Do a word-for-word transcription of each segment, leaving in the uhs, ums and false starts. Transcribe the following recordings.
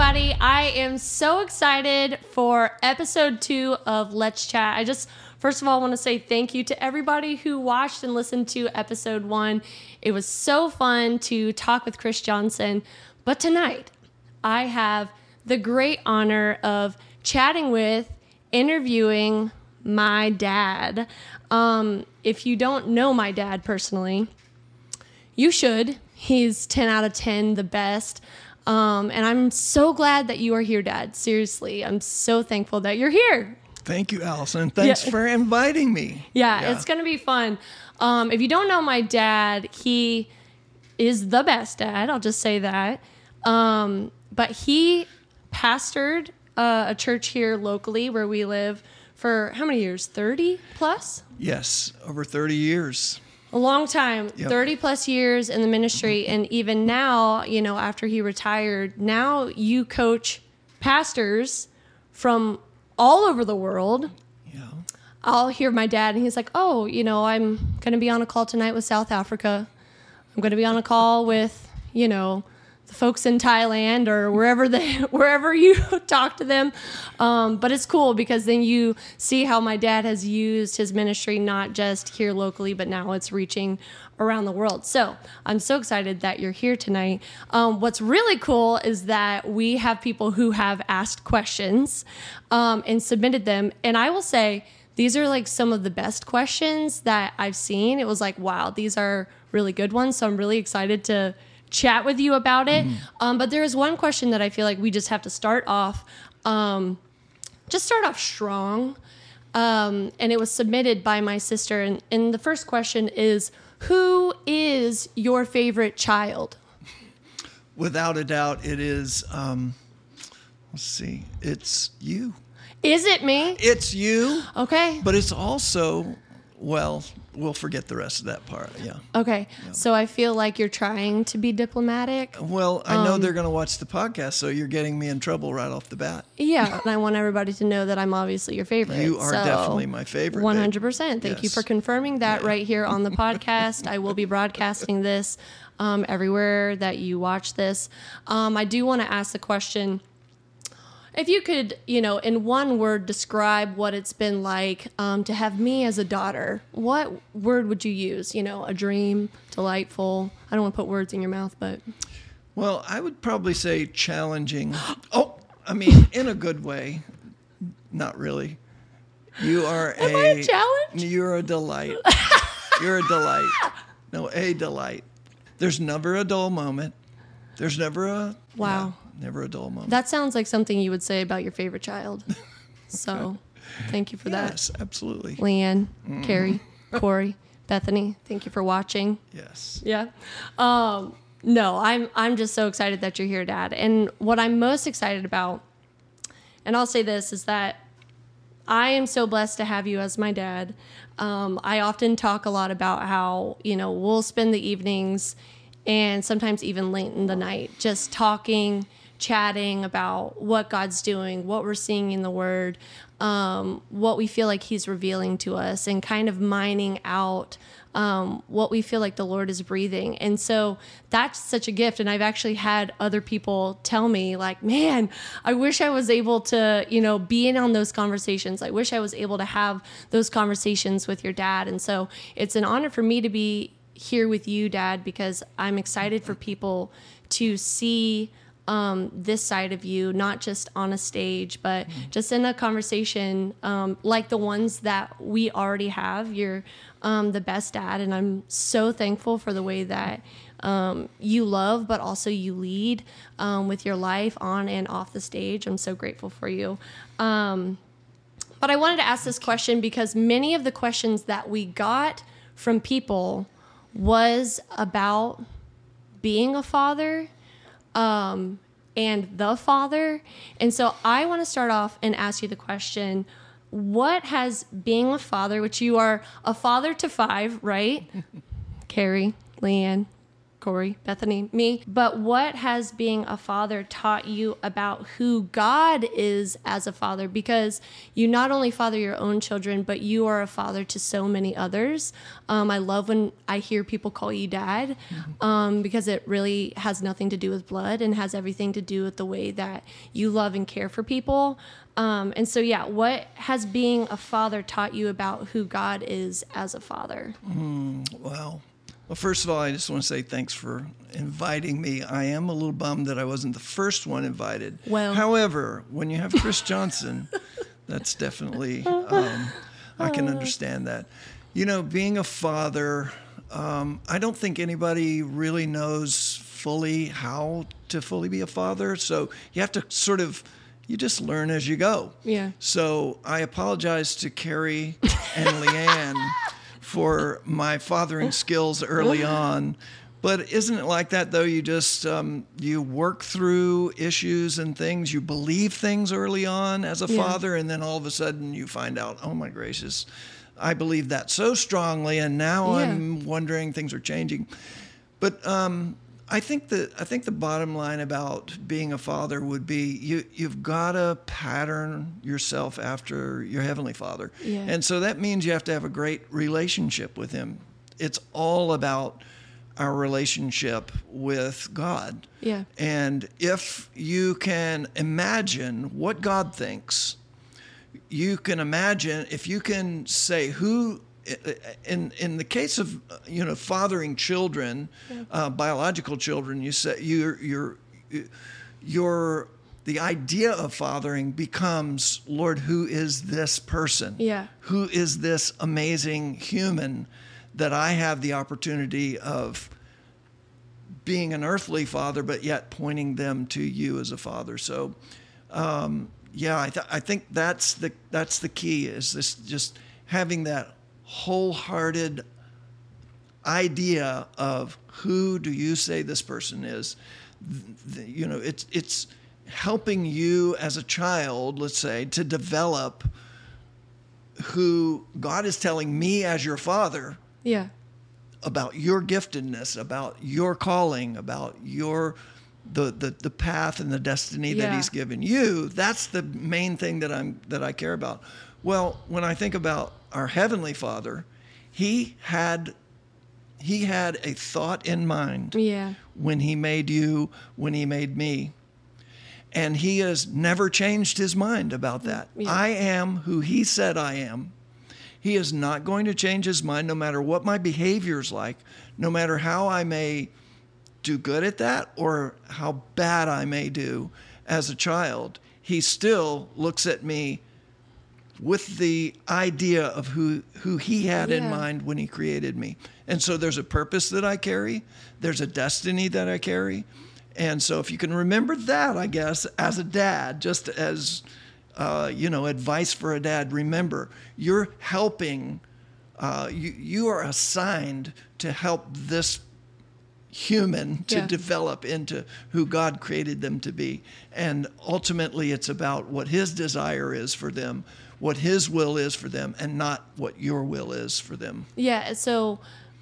everybody. I am so excited for episode two of Let's Chat. I just, first of all, want to say thank you to everybody who watched and listened to episode one. It was so fun to talk with Chris Johnson. But tonight, I have the great honor of chatting with, interviewing my dad. Um, if you don't know my dad personally, you should. He's ten out of ten, the best. Um, and I'm so glad that you are here, Dad. Seriously, I'm so thankful that you're here. Thank you, Allison. Thanks yeah. for inviting me. Yeah, yeah. It's going to be fun. Um, if you don't know my dad, he is the best dad. I'll just say that. Um, but he pastored uh, a church here locally where we live for how many years? thirty plus? Yes, over thirty years. A long time, yep. thirty plus years in the ministry. And even now, you know, after he retired, now you coach pastors from all over the world. Yeah. I'll hear my dad and he's like, oh, you know, I'm going to be on a call tonight with South Africa. I'm going to be on a call with, you know, the folks in Thailand or wherever they, wherever you talk to them. Um, but it's cool because then you see how my dad has used his ministry, not just here locally, but now it's reaching around the world. So I'm so excited that you're here tonight. Um, what's really cool is that we have people who have asked questions um, and submitted them. And I will say, these are like some of the best questions that I've seen. It was like, wow, these are really good ones. So I'm really excited to chat with you about it. Mm. Um, but there is one question that I feel like we just have to start off, um, just start off strong. Um, and it was submitted by my sister. And, and the first question is, who is your favorite child? Without a doubt, it is, um, let's see, it's you. Is it me? It's you. Okay. But it's also, well, we'll forget the rest of that part. Yeah. Okay. Yeah. So I feel like you're trying to be diplomatic. Well, I know um, they're going to watch the podcast, so you're getting me in trouble right off the bat. Yeah. And I want everybody to know that I'm obviously your favorite. You are so definitely my favorite. one hundred percent. Thank yes. you for confirming that yeah. right here on the podcast. I will be broadcasting this um, everywhere that you watch this. Um, I do want to ask the question, if you could, you know, in one word describe what it's been like um, to have me as a daughter, what word would you use? You know, a dream, delightful. I don't want to put words in your mouth, but. Well, I would probably say challenging. Oh, I mean, in a good way. Not really. You are Am a. I a challenge? You're a delight. You're a delight. No, a delight. There's never a dull moment. There's never a. Wow. Yeah, never a dull moment. That sounds like something you would say about your favorite child. So, thank you for that. Yes, absolutely. Leanne, mm-hmm. Carrie, Corey, Bethany, thank you for watching. Yes. Yeah. Um, no, I'm I'm just so excited that you're here, Dad. And what I'm most excited about, and I'll say this, is that I am so blessed to have you as my dad. Um, I often talk a lot about how, you know, we'll spend the evenings and sometimes even late in the night just talking, chatting about what God's doing, what we're seeing in the Word, um, what we feel like He's revealing to us, and kind of mining out um, what we feel like the Lord is breathing. And so that's such a gift. And I've actually had other people tell me, like, man, I wish I was able to, you know, be in on those conversations. I wish I was able to have those conversations with your dad. And so it's an honor for me to be here with you, Dad, because I'm excited for people to see um, this side of you, not just on a stage, but just in a conversation um, like the ones that we already have. You're um, the best dad, and I'm so thankful for the way that um, you love, but also you lead um, with your life on and off the stage. I'm so grateful for you. Um, but I wanted to ask this question because many of the questions that we got from people was about being a father um, and the father. And so I want to start off and ask you the question, what has being a father, which you are a father to five, right? Carrie, Leanne, Corey, Bethany, me. But what has being a father taught you about who God is as a father? Because you not only father your own children, but you are a father to so many others. Um, I love when I hear people call you dad, um, because it really has nothing to do with blood and has everything to do with the way that you love and care for people. Um, and so, yeah, what has being a father taught you about who God is as a father? Mm, wow. Well, first of all, I just want to say thanks for inviting me. I am a little bummed that I wasn't the first one invited. Well. However, when you have Chris Johnson, that's definitely, um, I can understand that. You know, being a father, um, I don't think anybody really knows fully how to fully be a father. So you have to sort of, you just learn as you go. Yeah. So I apologize to Carrie and Leanne for my fathering skills early on. But isn't it like that, though? You just, um, you work through issues and things. You believe things early on as a Yeah. father, and then all of a sudden you find out, oh, my gracious, I believe that so strongly, and now Yeah. I'm wondering things are changing. But um, I think the I think the bottom line about being a father would be you you've got to pattern yourself after your Heavenly Father, Yeah. and so that means you have to have a great relationship with Him. It's all about our relationship with God. Yeah. And if you can imagine what God thinks, you can imagine if you can say who. In in the case of you know fathering children, Yeah. uh, biological children, you say you're you're you're the idea of fathering becomes, Lord, who is this person? Yeah. Who is this amazing human that I have the opportunity of being an earthly father, but yet pointing them to you as a father? So, um, yeah, I, th- I think that's the that's the key, is this just having that wholehearted idea of who do you say this person is. The, you know, it's it's helping you as a child, let's say, to develop who God is telling me as your father Yeah. about your giftedness, about your calling, about your the the, the path and the destiny that Yeah. He's given you. That's the main thing that I'm that I care about. Well, when I think about our Heavenly Father, He had He had a thought in mind Yeah. when He made you, when He made me. And He has never changed His mind about that. Yeah. I am who He said I am. He is not going to change His mind no matter what my behavior's like, no matter how I may do good at that or how bad I may do as a child. He still looks at me with the idea of who, who He had in Yeah. mind when He created me. And so there's a purpose that I carry. There's a destiny that I carry. And so if you can remember that, I guess, as a dad, just as, uh, you know, advice for a dad, remember, you're helping, uh, you, you are assigned to help this human to Yeah. develop into who God created them to be. And ultimately, it's about what His desire is for them, what His will is for them, and not what your will is for them. Yeah. So,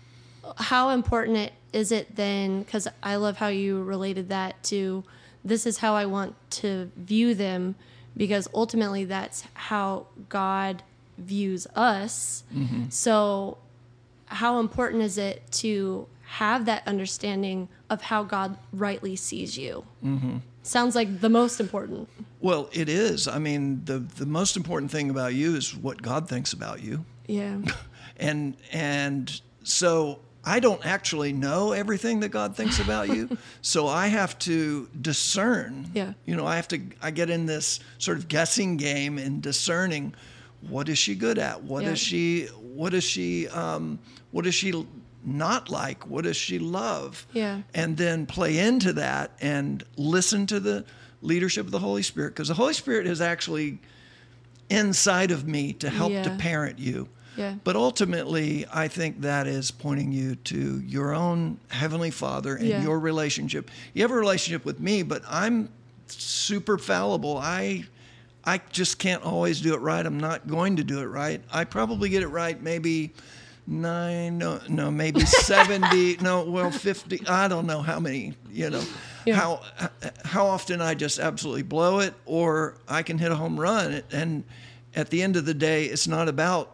how important it is it then? Because I love how you related that to this is how I want to view them, because ultimately that's how God views us. Mm-hmm. So, how important is it to have that understanding of how God rightly sees you? Mm-hmm. Sounds like the most important. Well, it is. I mean, the the most important thing about you is what God thinks about you. Yeah. And and so I don't actually know everything that God thinks about you. So I have to discern. Yeah. You know, I have to I get in this sort of guessing game in discerning what is she good at? What Yeah. is she what is she um what is she not like? What does she love? Yeah. And then play into that and listen to the leadership of the Holy Spirit, because the Holy Spirit is actually inside of me to help to Yeah. parent you. Yeah. But ultimately, I think that is pointing you to your own Heavenly Father and Yeah. your relationship. You have a relationship with me, but I'm super fallible. I I just can't always do it right. I'm not going to do it right. I probably get it right maybe nine, no, no, maybe seventy, no, well, fifty, I don't know how many, you know, Yeah. how how often I just absolutely blow it, or I can hit a home run. And at the end of the day, it's not about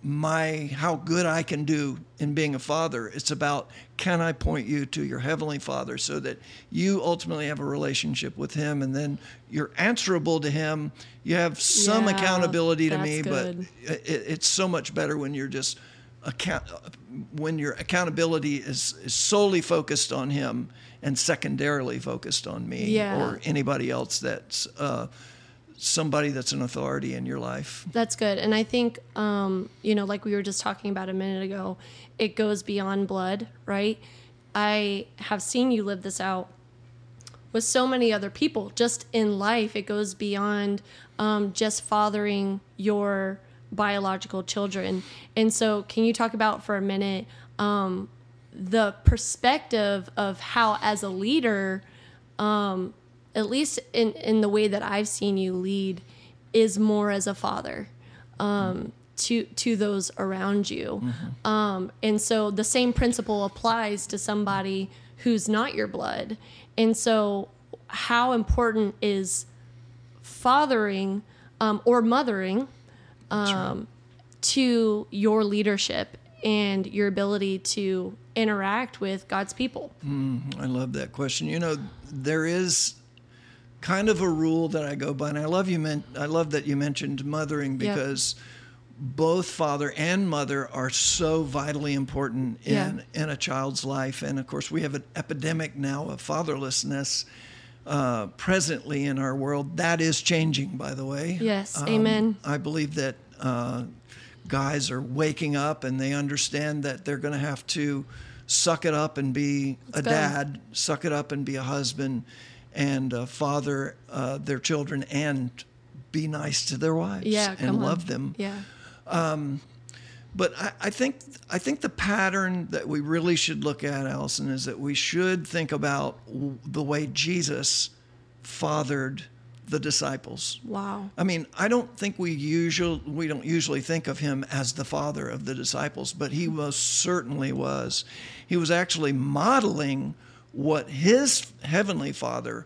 my how good I can do in being a father. It's about, can I point you to your heavenly Father so that you ultimately have a relationship with him, and then you're answerable to him. You have some Yeah, accountability to that's me, good. but it, it's so much better when you're just account when your accountability is, is solely focused on him and secondarily focused on me Yeah. or anybody else that's uh, somebody that's an authority in your life. That's good. And I think, um, you know, like we were just talking about a minute ago, it goes beyond blood, right? I have seen you live this out with so many other people just in life. It goes beyond um, just fathering your biological children. And so can you talk about for a minute um, the perspective of how, as a leader, um, at least in, in the way that I've seen you lead, is more as a father um, to to those around you. Mm-hmm. Um, and so the same principle applies to somebody who's not your blood. And so how important is fathering um, or mothering um, right. to your leadership and your ability to interact with God's people? Mm, I love that question. You know, there is kind of a rule that I go by, and I love you. Men- I love that you mentioned mothering, because yep. both father and mother are so vitally important in yeah. in a child's life. And of course, we have an epidemic now of fatherlessness uh, presently in our world. That is changing, by the way. Yes, um, amen. I believe that uh, guys are waking up and they understand that they're going to have to suck it up and be Let's a go. dad, suck it up and be a husband, and uh, father uh, their children, and be nice to their wives yeah, and love them. Yeah. Um, but I, I think I think the pattern that we really should look at, Allison, is that we should think about w- the way Jesus fathered the disciples. Wow. I mean, I don't think we usually we don't usually think of him as the father of the disciples, but he most certainly was. He was actually modeling what his heavenly Father,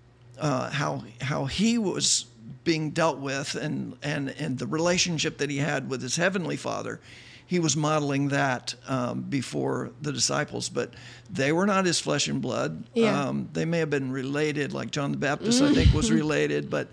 uh, how how he was being dealt with, and, and, and the relationship that he had with his heavenly Father. He was modeling that um, before the disciples, but they were not his flesh and blood. Yeah. Um, they may have been related, like John the Baptist, I think, was related. But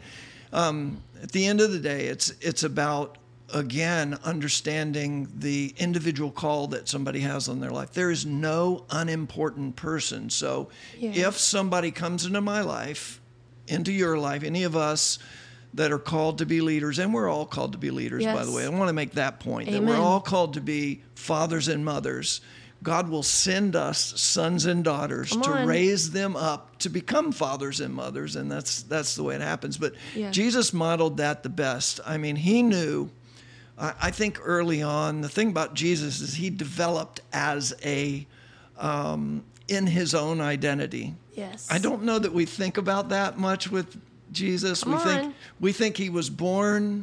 um, at the end of the day, it's it's about, again, understanding the individual call that somebody has on their life. There is no unimportant person. So yeah. if somebody comes into my life, into your life, any of us that are called to be leaders, and we're all called to be leaders, yes. by the way. I want to make that point, Amen. that we're all called to be fathers and mothers. God will send us sons and daughters Come to on. raise them up to become fathers and mothers, and that's that's the way it happens. But yeah. Jesus modeled that the best. I mean, he knew, I, I think early on, the thing about Jesus is he developed as a, um, in his own identity. Yes. I don't know that we think about that much with Jesus. Come we on. think we think he was born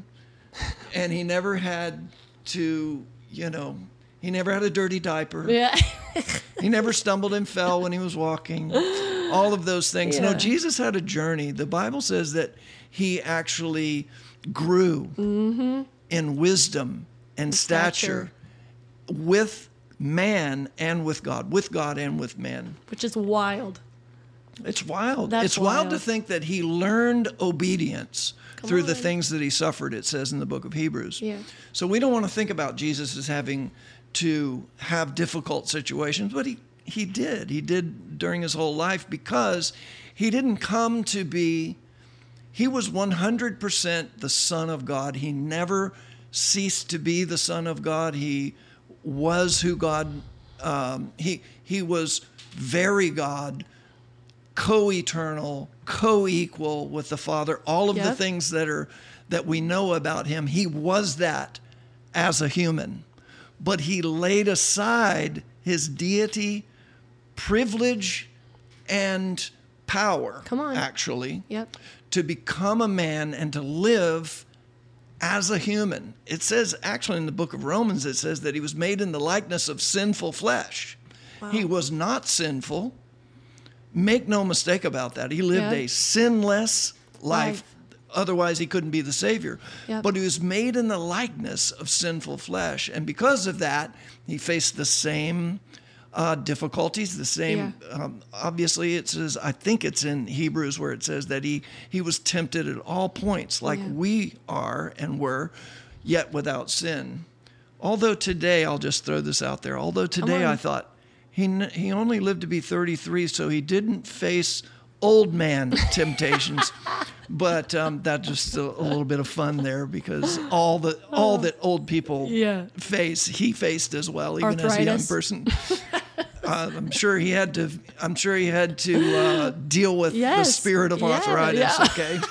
and he never had to, you know, he never had a dirty diaper. Yeah. He never stumbled and fell when he was walking. All of those things. Yeah. No, Jesus had a journey. The Bible says that he actually grew mm-hmm. in wisdom and stature, stature with man and with God, with God and with man. Which is wild. It's wild. That's it's wild. wild to think that he learned obedience Come through on. the things that he suffered, it says in the book of Hebrews. Yeah. So we don't want to think about Jesus as having to have difficult situations, but he, he did. He did during his whole life, because he didn't come to be, he was one hundred percent the Son of God. He never ceased to be the Son of God. He was who God, um, he, he was very God, co-eternal, co-equal with the Father. All of yep. the things that are that we know about him, he was that as a human. But he laid aside his deity, privilege, and power, Come on. actually, Yep. to become a man and to live as a human. It says, actually in the book of Romans, it says that he was made in the likeness of sinful flesh. Wow. He was not sinful. Make no mistake about that. He lived yeah. a sinless life. life. Otherwise, he couldn't be the Savior. Yep. But he was made in the likeness of sinful flesh. And because of that, he faced the same uh, difficulties, the same, yeah. um, obviously it says, I think it's in Hebrews where it says that he, he was tempted at all points like yeah. we are and were, yet without sin. Although today, I'll just throw this out there, although today I thought he he only lived to be thirty-three, so he didn't face old man temptations. But um, that's just a, a little bit of fun there because all the all that old people yeah. face, he faced as well, even Arthritis. As a young person. uh, I'm sure he had to. I'm sure he had to uh, deal with yes. the spirit of yeah, arthritis. Yeah.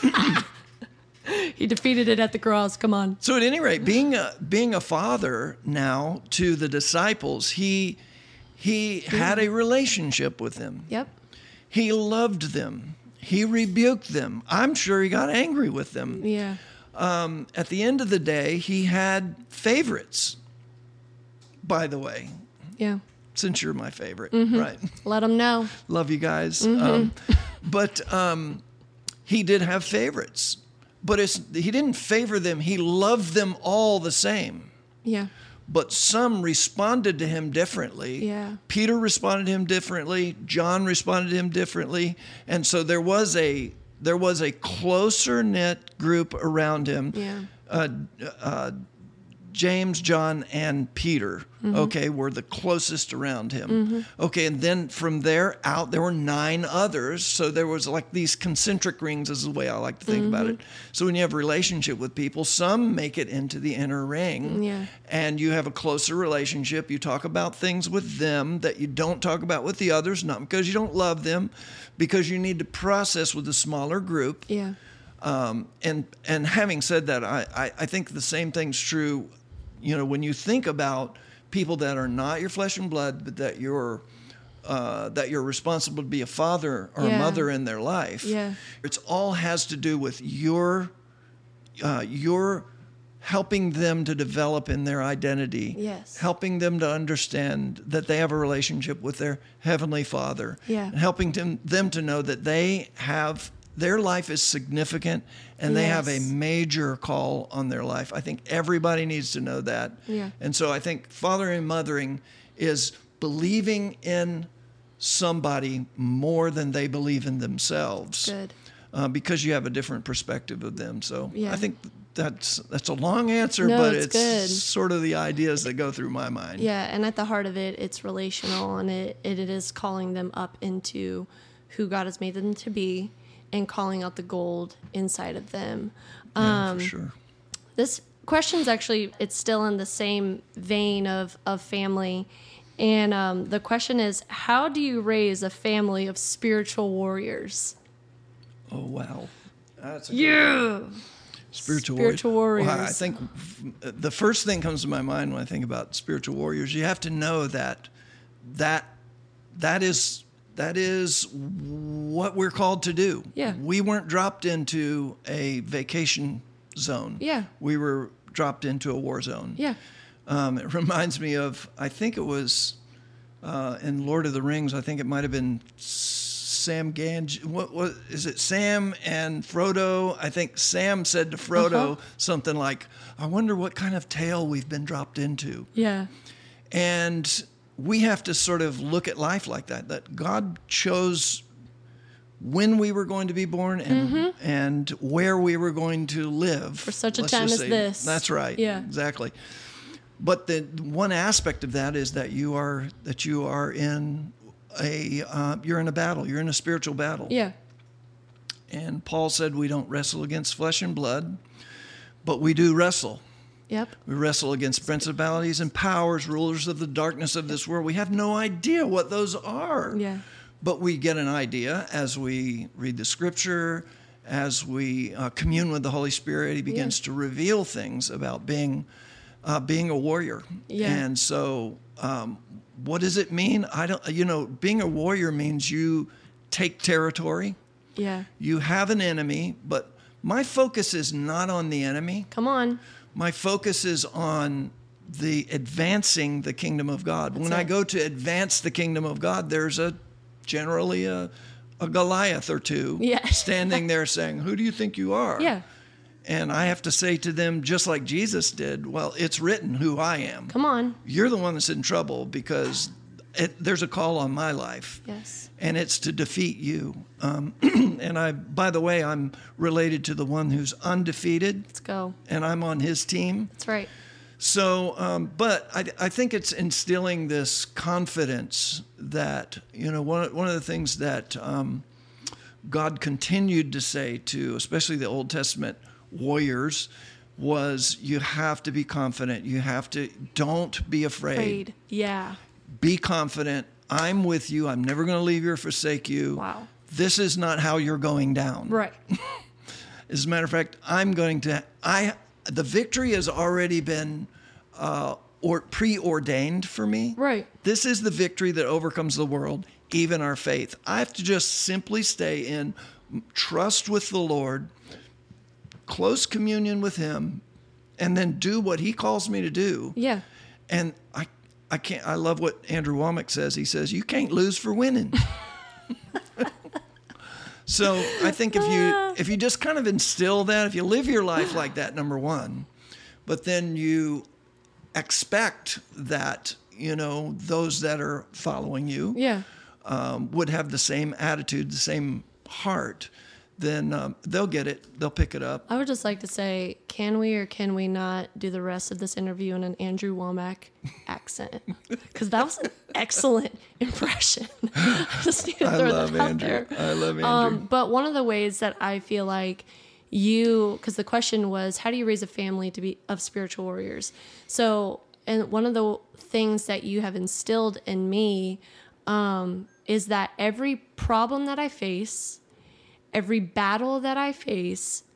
Okay. He defeated it at the cross. Come on. So at any rate, being a being a father now to the disciples, he he yeah. had a relationship with them. Yep. He loved them. He rebuked them. I'm sure he got angry with them. Yeah. Um, at the end of the day, he had favorites, by the way. Yeah. Since you're my favorite, mm-hmm. right? Let them know. Love you guys. Mm-hmm. Um, but um, he did have favorites. But it's, he didn't favor them. He loved them all the same. Yeah. But some responded to him differently. Yeah. Peter responded to him differently. John responded to him differently. And so there was a there was a closer knit group around him. Yeah. Uh, uh, James, John, and Peter, mm-hmm. okay, were the closest around him. Mm-hmm. Okay, and then from there out, there were nine others. So there was like these concentric rings is the way I like to think mm-hmm. about it. So when you have a relationship with people, some make it into the inner ring. Yeah. And you have a closer relationship. You talk about things with them that you don't talk about with the others, not because you don't love them, because you need to process with a smaller group. Yeah. Um, and and having said that, I, I, I think the same thing's true. You know, when you think about people that are not your flesh and blood, but that you're uh, that you're responsible to be a father or yeah. a mother in their life, yeah. it's all has to do with your uh, your helping them to develop in their identity, yes. helping them to understand that they have a relationship with their Heavenly Father, yeah. and helping them, them to know that they have their life is significant and they yes. have a major call on their life. I think everybody needs to know that. Yeah. And so I think fathering and mothering is believing in somebody more than they believe in themselves. Good. Uh, because you have a different perspective of them. So yeah. I think that's that's a long answer, no, but it's, it's good. sort of the ideas that go through my mind. Yeah, and at the heart of it, it's relational, and it, it, it is calling them up into who God has made them to be and calling out the gold inside of them. Yeah, um, for sure. This question's actually, it's still in the same vein of, of family. And um, the question is, how do you raise a family of spiritual warriors? Oh, wow. That's a yeah. Spiritual, spiritual warriors. warriors. Well, I think the first thing comes to my mind when I think about spiritual warriors, you have to know that that that is that is what we're called to do. Yeah. We weren't dropped into a vacation zone. Yeah. We were dropped into a war zone. Yeah. Um, it reminds me of, I think it was uh, in Lord of the Rings, I think it might have been Sam Gange. What was is it? Sam and Frodo. I think Sam said to Frodo uh-huh. something like, "I wonder what kind of tale we've been dropped into." Yeah. And we have to sort of look at life like that. That God chose when we were going to be born and mm-hmm. and where we were going to live for such a time as say. this. That's right. Yeah. Exactly. But the one aspect of that is that you are that you are in a uh, you're in a battle. You're in a spiritual battle. Yeah. And Paul said we don't wrestle against flesh and blood, but we do wrestle. Yep. We wrestle against principalities and powers, rulers of the darkness of this world. We have no idea what those are. Yeah. But we get an idea as we read the scripture, as we uh, commune with the Holy Spirit. He begins yeah. to reveal things about being uh, being a warrior. Yeah. And so um, what does it mean? I don't, you know, being a warrior means you take territory. Yeah. You have an enemy, but my focus is not on the enemy. Come on. My focus is on the advancing the kingdom of God. That's when it. I go to advance the kingdom of God, there's a generally a, a Goliath or two Yeah. standing there saying, who do you think you are? Yeah. And I have to say to them, just like Jesus did, well, it's written who I am. Come on. You're the one that's in trouble because it, there's a call on my life. Yes. And it's to defeat you. Um, and I, by the way, I'm related to the one who's undefeated. Let's go. And I'm on his team. That's right. So, um, but I, I think it's instilling this confidence that, you know, one, one of the things that um, God continued to say to, especially the Old Testament warriors, was you have to be confident. You have to, don't be afraid. Afraid. Yeah. Be confident. I'm with you. I'm never going to leave you or forsake you. Wow. This is not how you're going down. Right. As a matter of fact, I'm going to, I, the victory has already been uh, or preordained for me. Right. This is the victory that overcomes the world, even our faith. I have to just simply stay in trust with the Lord, close communion with him, and then do what he calls me to do. Yeah. And I, I can't, I love what Andrew Womack says. He says, you can't lose for winning. So I think if you if you just kind of instill that, if you live your life like that, number one, but then you expect that, you know, those that are following you Yeah. um, would have the same attitude, the same heart, then um, they'll get it. They'll pick it up. I would just like to say, can we or can we not do the rest of this interview in an Andrew Womack accent? Because that was an excellent impression. I just need to I throw love that out Andrew. there. I love Andrew. Um, but one of the ways that I feel like you, because the question was, how do you raise a family to be of spiritual warriors? So, and one of the things that you have instilled in me um, is that every problem that I face, every battle that I face,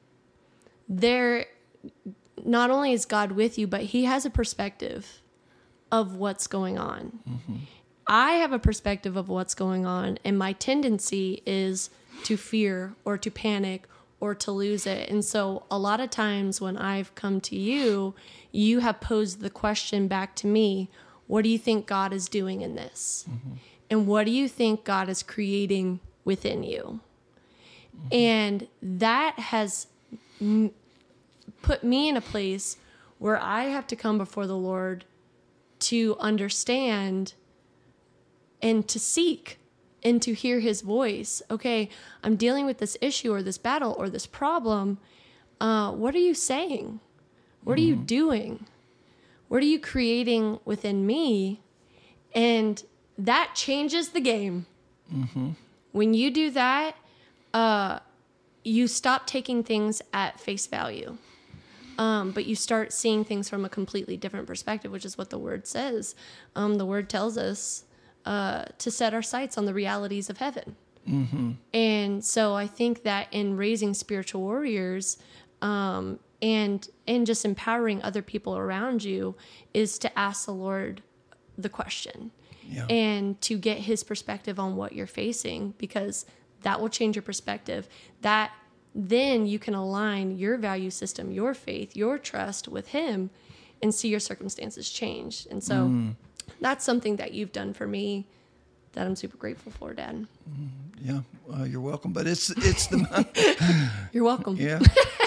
there, not only is God with you, but he has a perspective of what's going on. Mm-hmm. I have a perspective of what's going on, and my tendency is to fear or to panic or to lose it. And so a lot of times when I've come to you, you have posed the question back to me, what do you think God is doing in this? Mm-hmm. And what do you think God is creating within you? Mm-hmm. And that has m- put me in a place where I have to come before the Lord to understand and to seek and to hear his voice. Okay, I'm dealing with this issue or this battle or this problem. Uh, what are you saying? What mm-hmm. are you doing? What are you creating within me? And that changes the game. Mm-hmm. When you do that, uh, you stop taking things at face value. Um, but you start seeing things from a completely different perspective, which is what the word says. Um, the word tells us uh, to set our sights on the realities of heaven. Mm-hmm. And so I think that in raising spiritual warriors um, and and just empowering other people around you is to ask the Lord the question yeah. and to get his perspective on what you're facing, because that will change your perspective. That then you can align your value system, your faith, your trust with him and see your circumstances change. And so mm. that's something that you've done for me that I'm super grateful for, Dad. Yeah, uh, you're welcome. But it's it's the... You're welcome. Yeah.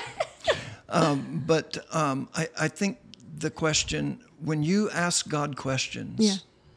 um, but um, I, I think the question, when you ask God questions, yeah.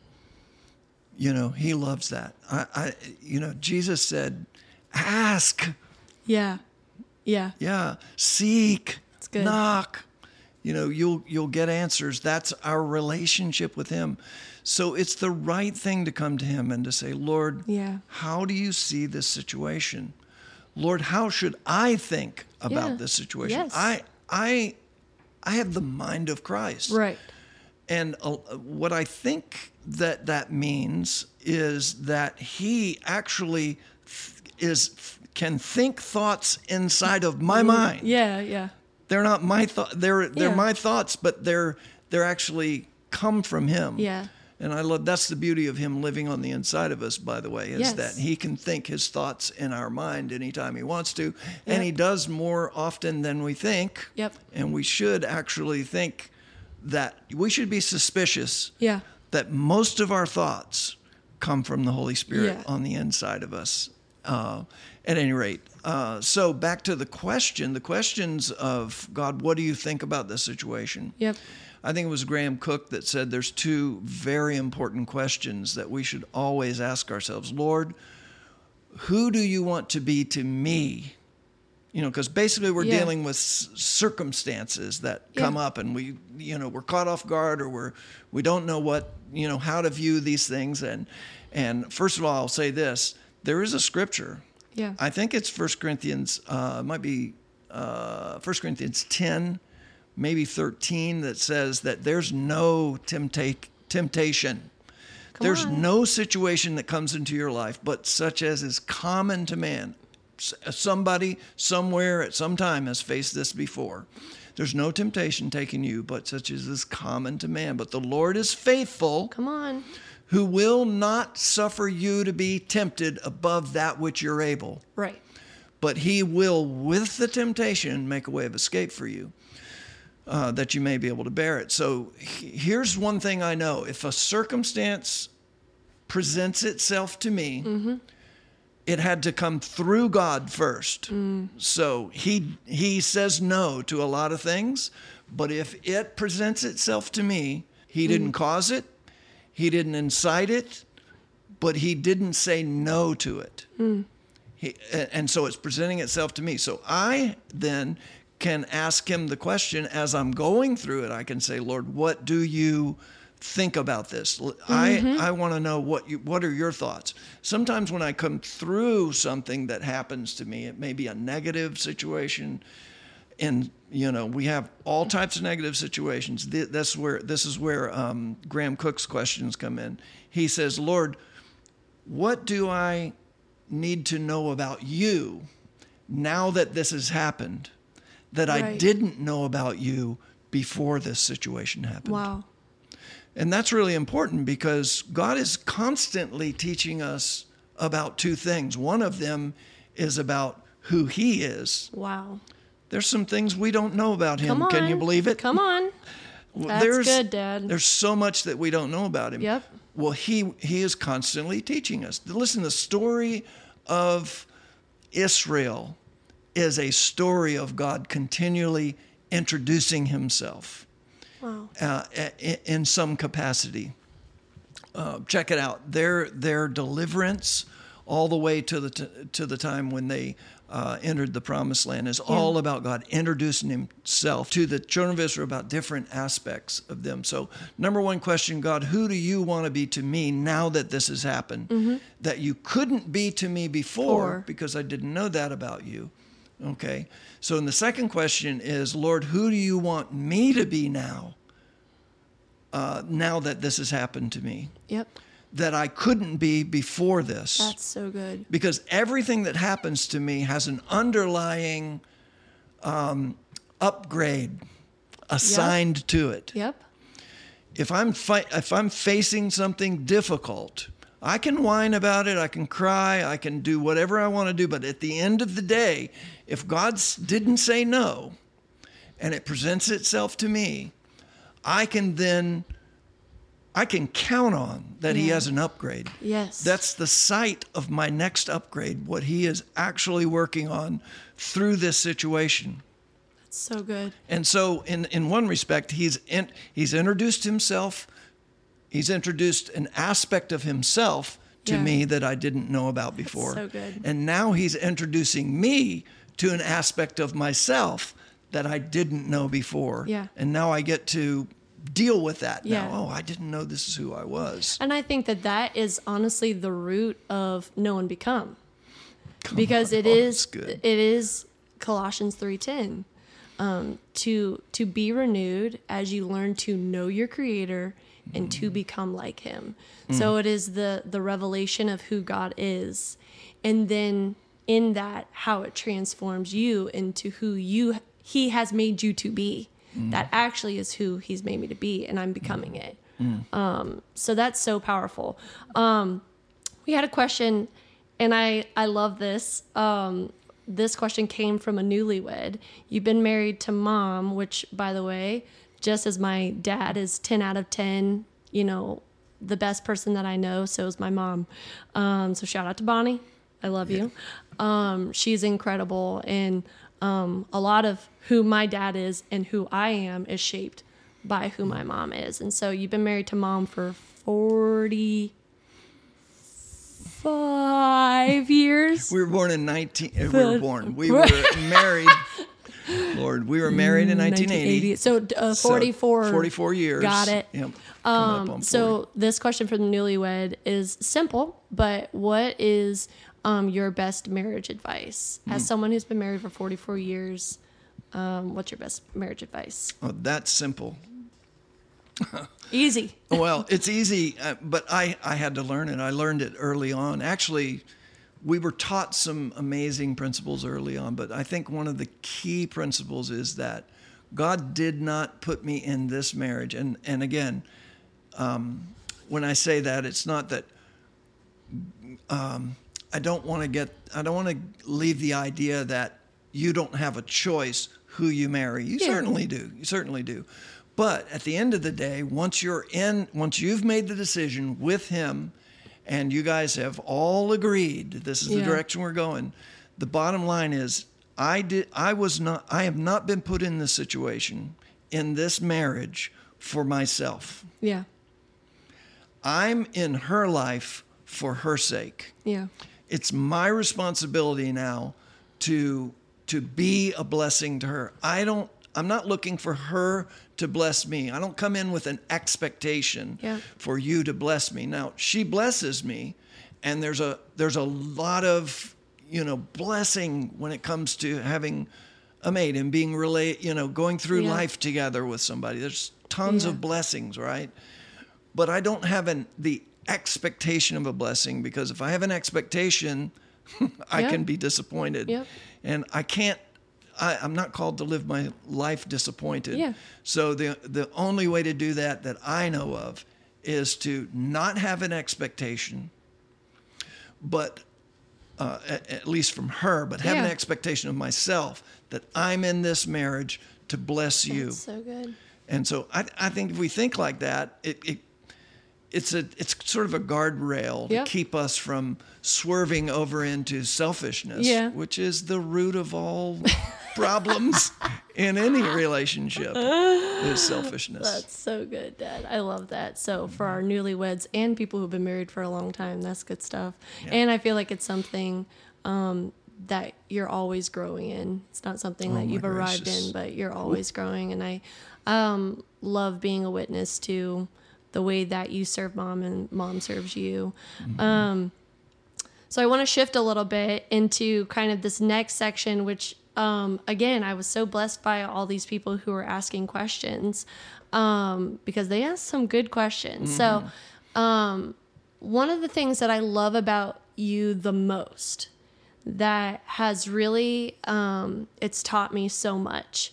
you know, he loves that. I, I, you know, Jesus said, ask. Yeah. Yeah. Yeah. Seek. That's good. Knock. You know, you'll you'll get answers. That's our relationship with him. So it's the right thing to come to him and to say, Lord, yeah. how do you see this situation? Lord, how should I think about yeah. this situation? Yes. I I I have the mind of Christ. Right. And uh, what I think that that means is that he actually th- is can think thoughts inside of my mind. Yeah, yeah. They're not my thought. They're they're yeah. my thoughts, but they're they're actually come from him. Yeah. And I love, that's the beauty of him living on the inside of us, by the way, is Yes. that he can think his thoughts in our mind anytime he wants to. And Yep. he does more often than we think. Yep. And we should actually think that we should be suspicious Yeah. that most of our thoughts come from the Holy Spirit Yeah. on the inside of us. Uh, at any rate, uh, so back to the question, the questions of God, what do you think about this situation? Yep. I think it was Graham Cook that said there's two very important questions that we should always ask ourselves. Lord, who do you want to be to me? You know, because basically we're Yeah. dealing with s- circumstances that Yeah. come up, and we, you know, we're caught off guard, or we're we don't know what, you know, how to view these things. And and first of all, I'll say this: there is a scripture. Yeah. I think it's First Corinthians. Uh, it might be uh, First Corinthians ten, maybe thirteen, that says that there's no tempta- temptation. Come There's on. no situation that comes into your life, but such as is common to man. S- Somebody, somewhere, at some time has faced this before. There's no temptation taking you, but such as is common to man. But the Lord is faithful, Come on. who will not suffer you to be tempted above that which you're able. Right. But he will, with the temptation, make a way of escape for you, uh, that you may be able to bear it. So he- here's one thing I know. If a circumstance presents itself to me, Mm-hmm. it had to come through God first. Mm. So he he says no to a lot of things, but if it presents itself to me, he didn't Mm. cause it, he didn't incite it, but he didn't say no to it. Mm. He, a- and so it's presenting itself to me. So I then can ask him the question as I'm going through it. I can say, Lord, what do you think about this? L- Mm-hmm. I, I want to know what you, what are your thoughts? Sometimes when I come through something that happens to me, it may be a negative situation. And, you know, we have all types of negative situations. Th- That's where, this is where um, Graham Cook's questions come in. He says, Lord, what do I need to know about you now that this has happened that I Right. didn't know about you before this situation happened? Wow. And that's really important because God is constantly teaching us about two things. One of them is about who he is. Wow. There's some things we don't know about him. Come on. Can you believe it? Come on. Well, That's there's, good, Dad. There's so much that we don't know about him. Yep. Well, he he is constantly teaching us. Listen, the story of Israel is a story of God continually introducing himself Wow. uh, in, in some capacity. Uh, check it out. Their their deliverance, all the way to the t- to the time when they uh, entered the Promised Land, is all about God introducing Himself to the children of Israel about different aspects of them. So, number one question: God, who do you want to be to me now that this has happened? Mm-hmm. That you couldn't be to me before Before. because I didn't know that about you. Okay. So, and the second question is, Lord, who do you want me to be now? Uh, now that this has happened to me, Yep. that I couldn't be before this. That's so good. Because everything that happens to me has an underlying um, upgrade assigned to it. Yep. If I'm fi- if I'm facing something difficult, I can whine about it, I can cry, I can do whatever I want to do, but at the end of the day, if God s- didn't say no and it presents itself to me, I can then I can count on that he Yeah. has an upgrade. Yes. That's the site of my next upgrade, what he is actually working on through this situation. That's so good. And so in, in one respect, he's in, he's introduced himself. He's introduced an aspect of himself to Yeah. me that I didn't know about before. so good. And now he's introducing me to an aspect of myself that I didn't know before. Yeah. And now I get to deal with that Yeah. now. Oh, I didn't know this is who I was. And I think that that is honestly the root of know and become, because it Oh, is that's good. it is Colossians three ten, um, to to be renewed as you learn to know your Creator and to become like Him. So it is the the revelation of who God is, and then in that how it transforms you into who you He has made you to be. That actually is who He's made me to be, and I'm becoming it. Mm. Um, so that's so powerful. Um, we had a question, and I, I love this. Um, this question came from a newlywed. You've been married to mom, which, by the way, just as my dad is ten out of ten, you know, the best person that I know, so is my mom. Um, so shout out to Bonnie. I love Yeah. you. Um, she's incredible. And um, a lot of who my dad is and who I am is shaped by who my mom is. And so you've been married to mom for forty-five years. We were born in nineteen. uh, We were born. We were married. Lord, we were married in nineteen eighty. So uh, So, forty-four. forty-four years. Got it. Yep. Coming up Um, on so forty. this question from the newlywed is simple, but what is um, your best marriage advice? As Hmm. someone who's been married for forty-four years, um, what's your best marriage advice? Oh, that's simple. Easy. Well, it's easy, uh, but I, I had to learn it. I learned it early on. Actually, we were taught some amazing principles early on, but I think one of the key principles is that God did not put me in this marriage. And, and again, um, when I say that, it's not that um, I don't want to get, I don't want to leave the idea that you don't have a choice who you marry. You Yeah. certainly do. You certainly do. But at the end of the day, once you're in, once you've made the decision with him and you guys have all agreed this is the Yeah. direction we're going, the bottom line is I did I was not I have not been put in this situation in this marriage for myself. Yeah. I'm in her life for her sake. Yeah. It's my responsibility now to to be a blessing to her. I don't I'm not looking for her to bless me. I don't come in with an expectation Yeah. for you to bless me. Now, she blesses me, and there's a there's a lot of, you know, blessing when it comes to having a mate and being relate, you know, going through Yeah. life together with somebody. There's tons Yeah. of blessings, right? But I don't have an the expectation of a blessing, because if I have an expectation, I Yeah. can be disappointed. Yep. And I can't I, I'm not called to live my life disappointed. Yeah. So the the only way to do that that I know of is to not have an expectation, but uh, at, at least from her, but have an Yeah. expectation of myself that I'm in this marriage to bless you. That's so good. And so I, I think if we think like that, it, it it's a it's sort of a guardrail Yep. to keep us from swerving over into selfishness, Yeah. which is the root of all problems in any relationship, is selfishness. That's so good, Dad. I love that. So for our newlyweds and people who've been married for a long time, that's good stuff. Yeah. And I feel like it's something um, that you're always growing in. It's not something Oh, that my you've arrived gracious. in, but you're always growing. And I um, love being a witness to the way that you serve mom and mom serves you. Mm-hmm. Um, so I want to shift a little bit into kind of this next section, which um, again, I was so blessed by all these people who were asking questions um, because they asked some good questions. So um, one of the things that I love about you the most that has really, um, it's taught me so much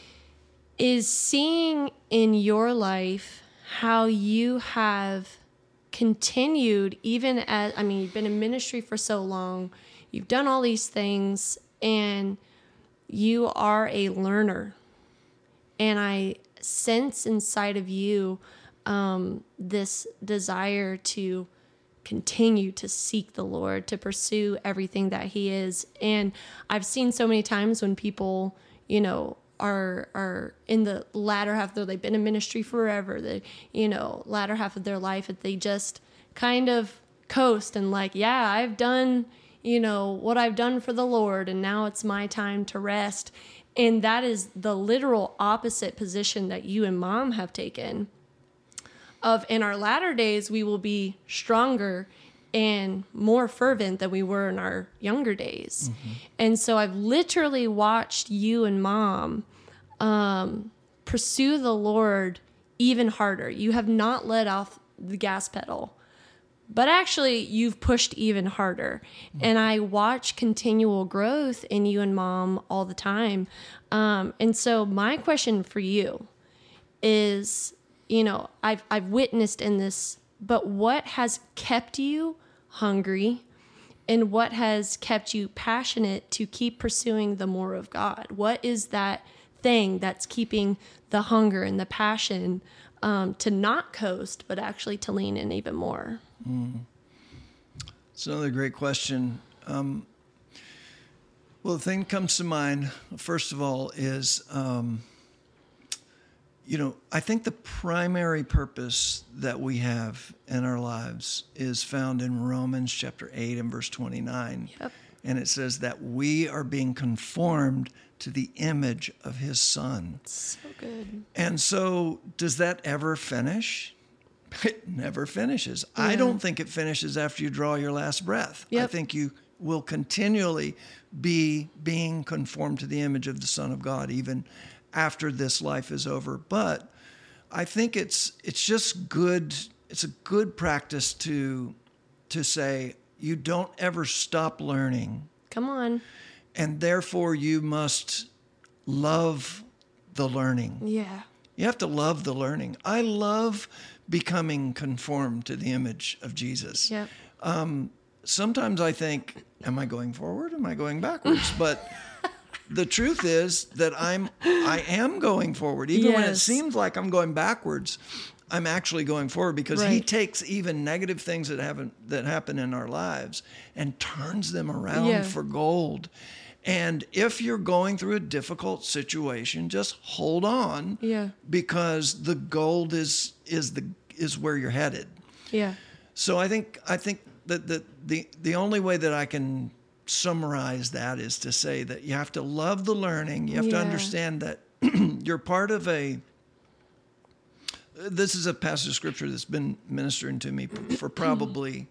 is seeing in your life how you have continued, even as, I mean, you've been in ministry for so long, you've done all these things, and you are a learner. And I sense inside of you um, this desire to continue to seek the Lord, to pursue everything that He is. And I've seen so many times when people, you know, are are in the latter half of their, they've been in ministry forever, the, you know, latter half of their life, that they just kind of coast and like, yeah, I've done, you know, what I've done for the Lord, and now it's my time to rest. And that is the literal opposite position that you and mom have taken. Of in our latter days, we will be stronger and more fervent than we were in our younger days. Mm-hmm. And so I've literally watched you and mom um, pursue the Lord even harder. You have not let off the gas pedal, but actually you've pushed even harder. Mm-hmm. And I watch continual growth in you and mom all the time. Um, and so my question for you is, you know, I've I've witnessed in this, but what has kept you hungry and what has kept you passionate to keep pursuing the more of God? What is that thing that's keeping the hunger and the passion um, to not coast, but actually to lean in even more? Mm. It's another great question. Um, well, the thing that comes to mind, first of all, is, um, you know, I think the primary purpose that we have in our lives is found in Romans chapter eight and verse twenty-nine. Yep. And it says that we are being conformed to the image of his son. So good. And so does that ever finish? It never finishes. Yeah. I don't think it finishes after you draw your last breath. Yep. I think you will continually be being conformed to the image of the Son of God, even after this life is over. But I think it's it's just good. It's a good practice to to say you don't ever stop learning, Come on. and therefore you must love the learning. Yeah. You have to love the learning. I love becoming conformed to the image of Jesus. Yep. Um, sometimes I think, am I going forward? Am I going backwards? But the truth is that I'm, I am going forward. Even when it Yes. seems like I'm going backwards, I'm actually going forward because he Right. takes even negative things that happen, that happen in our lives and turns them around Yeah. for gold. And if you're going through a difficult situation, just hold on, Yeah. because the gold is is the is where you're headed. Yeah. So I think I think that the the the only way that I can summarize that is to say that you have to love the learning. You have to Yeah. understand that you're part of a. This is a passage of scripture that's been ministering to me for probably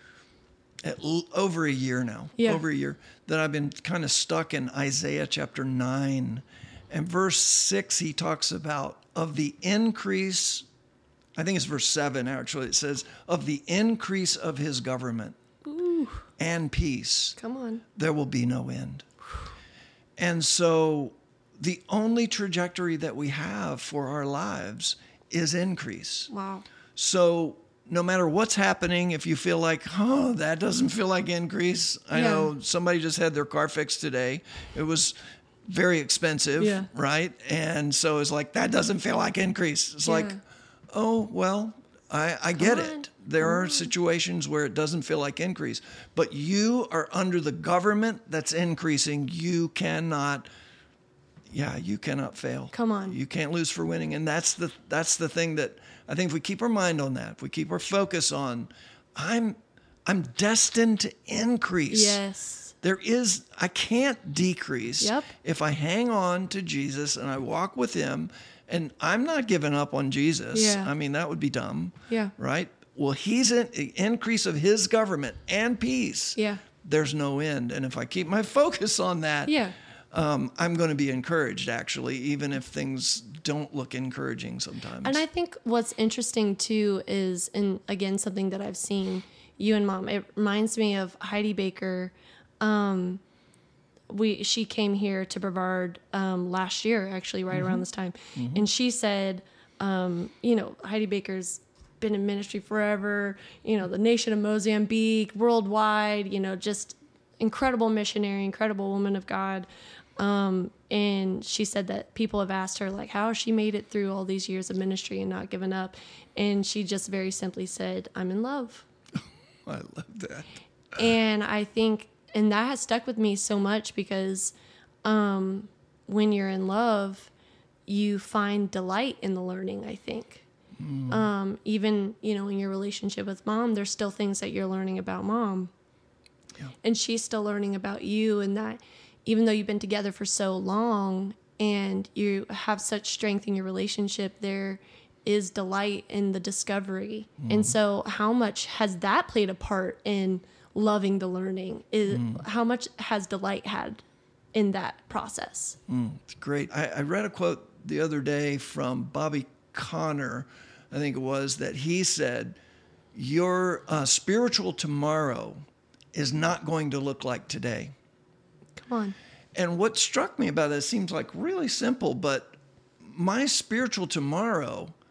at l- over a year now, Yeah. over a year, that I've been kind of stuck in Isaiah chapter nine. And verse six, he talks about of the increase, I think it's verse seven actually, it says, of the increase of his government Ooh. and peace, Come on. there will be no end. And so the only trajectory that we have for our lives is increase. Wow. So no matter what's happening, if you feel like, oh, that doesn't feel like increase. I Yeah. know somebody just had their car fixed today. It was very expensive, Yeah. right? And so it's like, that doesn't feel like increase. It's like, Yeah. oh, well, I, I get on. it. There are situations where it doesn't feel like increase, but you are under the government that's increasing. You cannot, yeah, you cannot fail. Come on. You can't lose for winning. And that's the, that's the thing that I think if we keep our mind on that, if we keep our focus on, I'm, I'm destined to increase. Yes. There is, I can't decrease. Yep. If I hang on to Jesus and I walk with him, and I'm not giving up on Jesus. Yeah. I mean, that would be dumb. Yeah. Right? Well, he's in increase of his government and peace. Yeah. There's no end. And if I keep my focus on that, Yeah. um, I'm going to be encouraged, actually, even if things don't look encouraging sometimes. And I think what's interesting too is, and again, something that I've seen you and Mom, it reminds me of Heidi Baker. Um, we she came here to Brevard um, last year, actually, right Mm-hmm. around this time, and she said, um, you know, Heidi Baker's been in ministry forever. You know, the nation of Mozambique, worldwide. You know, just incredible missionary, incredible woman of God. Um, and she said that people have asked her, like, how she made it through all these years of ministry and not given up. And she just very simply said, I'm in love. I love that. And I think, and that has stuck with me so much because um, when you're in love, you find delight in the learning, I think. Mm. Um, even, you know, in your relationship with Mom, there's still things that you're learning about Mom. Yeah. And she's still learning about you, and that even though you've been together for so long and you have such strength in your relationship, there is delight in the discovery. Mm. And so how much has that played a part in loving the learning? Is mm. How much has delight had in that process? Mm, it's great. I, I read a quote the other day from Bobby Connor, I think it was, that he said, your uh, spiritual tomorrow is not going to look like today. Come on. And what struck me about it seems like really simple, but my spiritual tomorrow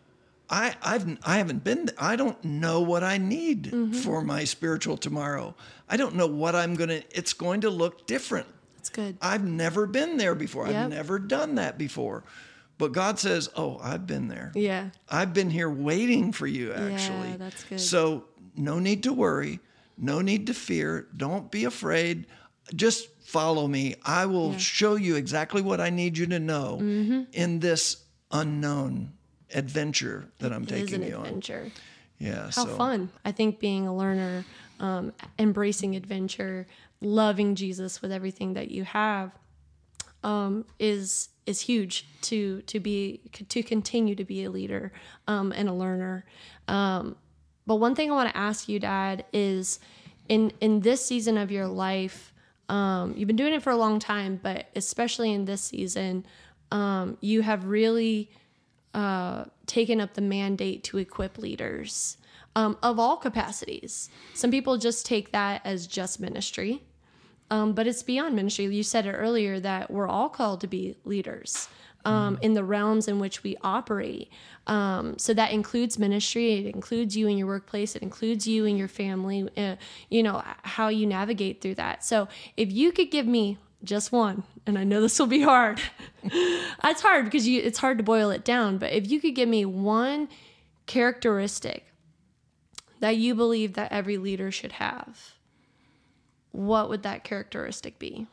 I I've I haven't been. I don't know what I need mm-hmm. for my spiritual tomorrow. I don't know what I'm gonna. It's going to look different. That's good. I've never been there before. Yep. I've never done that before. But God says, "Oh, I've been there. Yeah. I've been here waiting for you. Actually, yeah, that's good. So no need to worry. No need to fear. Don't be afraid. Just follow me. I will yeah. show you exactly what I need you to know mm-hmm. in this unknown adventure that I'm it taking is an you adventure. on." Yeah. How so. fun. I think being a learner, um, embracing adventure, loving Jesus with everything that you have, um, is is huge to to be to continue to be a leader um, and a learner. Um, but one thing I want to ask you, Dad, is in in this season of your life, um, you've been doing it for a long time, but especially in this season, um, you have really uh, taken up the mandate to equip leaders um, of all capacities. Some people just take that as just ministry. Um, but it's beyond ministry. You said it earlier that we're all called to be leaders um, mm. in the realms in which we operate. Um, so that includes ministry. It includes you in your workplace. It includes you and your family, uh, you know, how you navigate through that. So if you could give me just one, and I know this will be hard. It's hard because you, it's hard to boil it down. But if you could give me one characteristic that you believe that every leader should have, what would that characteristic be?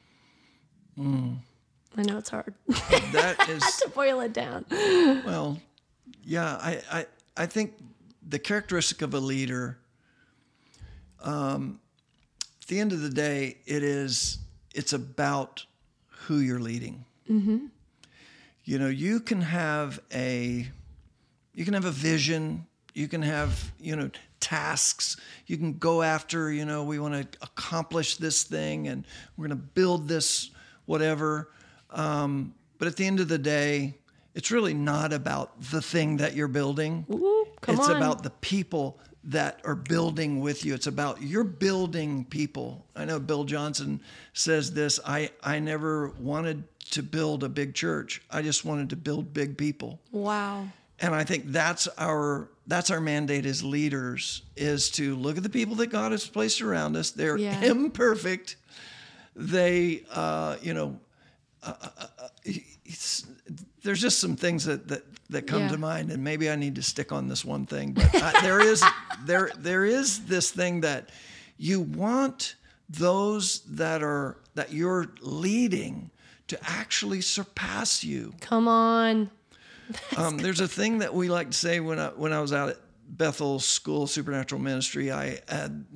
Mm. I know it's hard. That is to boil it down. Well, yeah, I, I, I think the characteristic of a leader, um, at the end of the day, it is, it's about who you're leading. Mm-hmm. You know, you can have a, you can have a vision. You can have, you know, tasks. You can go after, you know, we want to accomplish this thing and we're going to build this whatever. Um, but at the end of the day, it's really not about the thing that you're building. Ooh, come it's on. about the people that are building with you. It's about you're building people. I know Bill Johnson says this, I, I never wanted to build a big church. I just wanted to build big people. Wow. And I think that's our that's our mandate as leaders, is to look at the people that God has placed around us. They're yeah. imperfect. They, uh, you know, uh, uh, it's, there's just some things that that, that come yeah. to mind, and maybe I need to stick on this one thing. But I, there is there there is this thing that you want those that are that you're leading to actually surpass you. Come on. Um, there's a thing that we like to say when I when I was out at Bethel School of Supernatural Ministry. I had,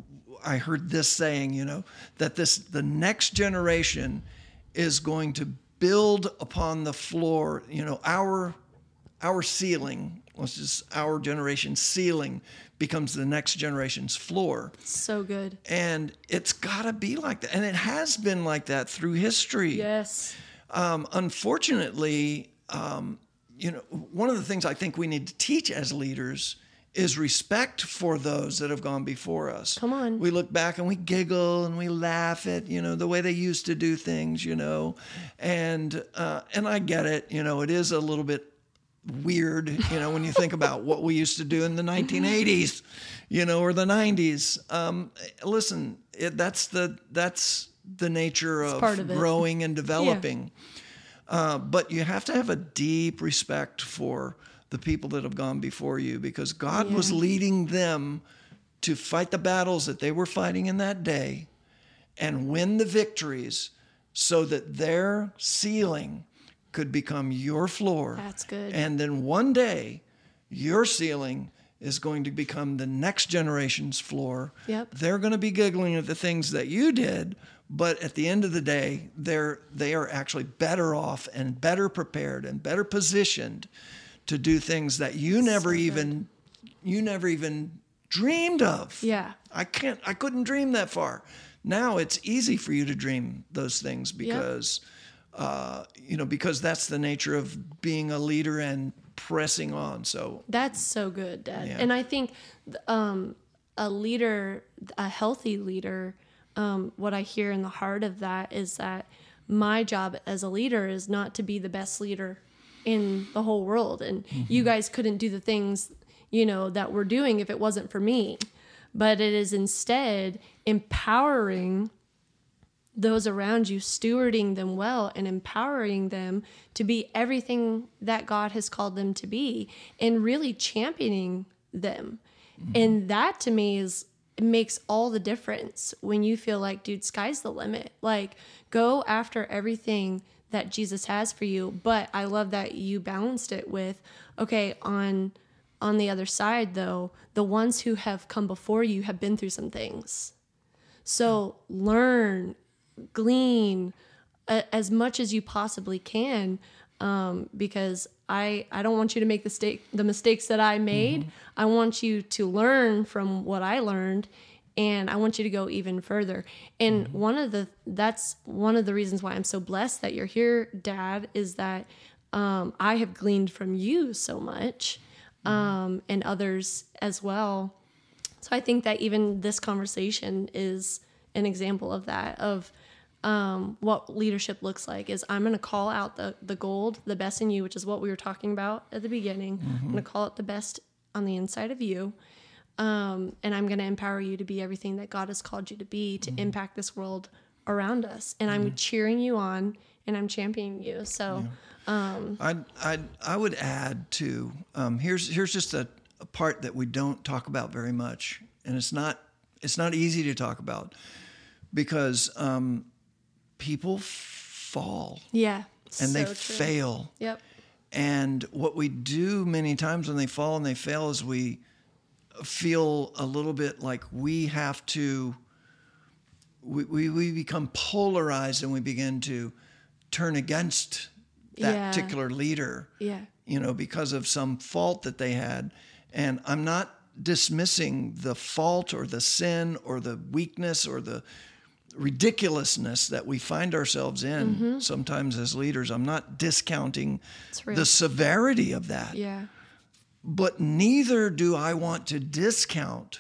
I heard this saying, you know, that this the next generation is going to build upon the floor. You know, our our ceiling, let's just our generation's ceiling becomes the next generation's floor. So good. And it's got to be like that, and it has been like that through history. Yes. Um, unfortunately. Um, You know, one of the things I think we need to teach as leaders is respect for those that have gone before us. Come on. We look back and we giggle and we laugh at, you know, the way they used to do things, you know, and uh, and I get it. You know, it is a little bit weird, you know, when you think about what we used to do in the nineteen eighties, you know, or the nineties. Um, listen, it, that's the that's the nature of, of growing and developing. Yeah. Uh, but you have to have a deep respect for the people that have gone before you, because God yeah. was leading them to fight the battles that they were fighting in that day and win the victories so that their ceiling could become your floor. That's good. And then one day, your ceiling is going to become the next generation's floor. Yep. They're going to be giggling at the things that you did, but at the end of the day, they're they are actually better off and better prepared and better positioned to do things that you never so even you never even dreamed of. Yeah. I can't I couldn't dream that far. Now it's easy for you to dream those things because yep. uh, you know, because that's the nature of being a leader and pressing on. So that's so good, Dad. Yeah. And I think um, a leader, a healthy leader, um, what I hear in the heart of that is that my job as a leader is not to be the best leader in the whole world. And mm-hmm. you guys couldn't do the things, you know, that we're doing if it wasn't for me. But it is instead empowering those around you, stewarding them well and empowering them to be everything that God has called them to be, and really championing them. Mm-hmm. And that to me is, it makes all the difference when you feel like, dude, sky's the limit. Like, go after everything that Jesus has for you. But I love that you balanced it with, okay, on on the other side though, the ones who have come before you have been through some things. So learn, glean a, as much as you possibly can, um, because I, I don't want you to make the, sta- the mistakes that I made. Mm-hmm. I want you to learn from what I learned, and I want you to go even further. And mm-hmm. one of the that's one of the reasons why I'm so blessed that you're here, Dad, is that um, I have gleaned from you so much, um, mm-hmm. and others as well. So I think that even this conversation is an example of that, of um, what leadership looks like. Is I'm going to call out the, the gold, the best in you, which is what we were talking about at the beginning. Mm-hmm. I'm going to call it the best on the inside of you. Um, and I'm going to empower you to be everything that God has called you to be, to mm-hmm. impact this world around us. And mm-hmm. I'm cheering you on, and I'm championing you. So, yeah. um, I I I would add too. Um, here's here's just a, a part that we don't talk about very much, and it's not it's not easy to talk about because um, people f- fall. Yeah, and so they true. fail. Yep. And what we do many times when they fall and they fail is we feel a little bit like we have to, we, we, we become polarized, and we begin to turn against that yeah. particular leader, yeah. you know, because of some fault that they had. And I'm not dismissing the fault or the sin or the weakness or the ridiculousness that we find ourselves in mm-hmm. sometimes as leaders. I'm not discounting the severity of that. Yeah. But neither do I want to discount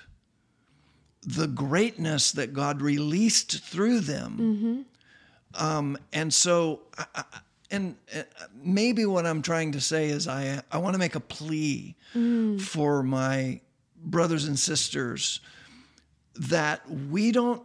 the greatness that God released through them. Mm-hmm. Um, and so, I, and maybe what I'm trying to say is I, I want to make a plea mm. for my brothers and sisters that we don't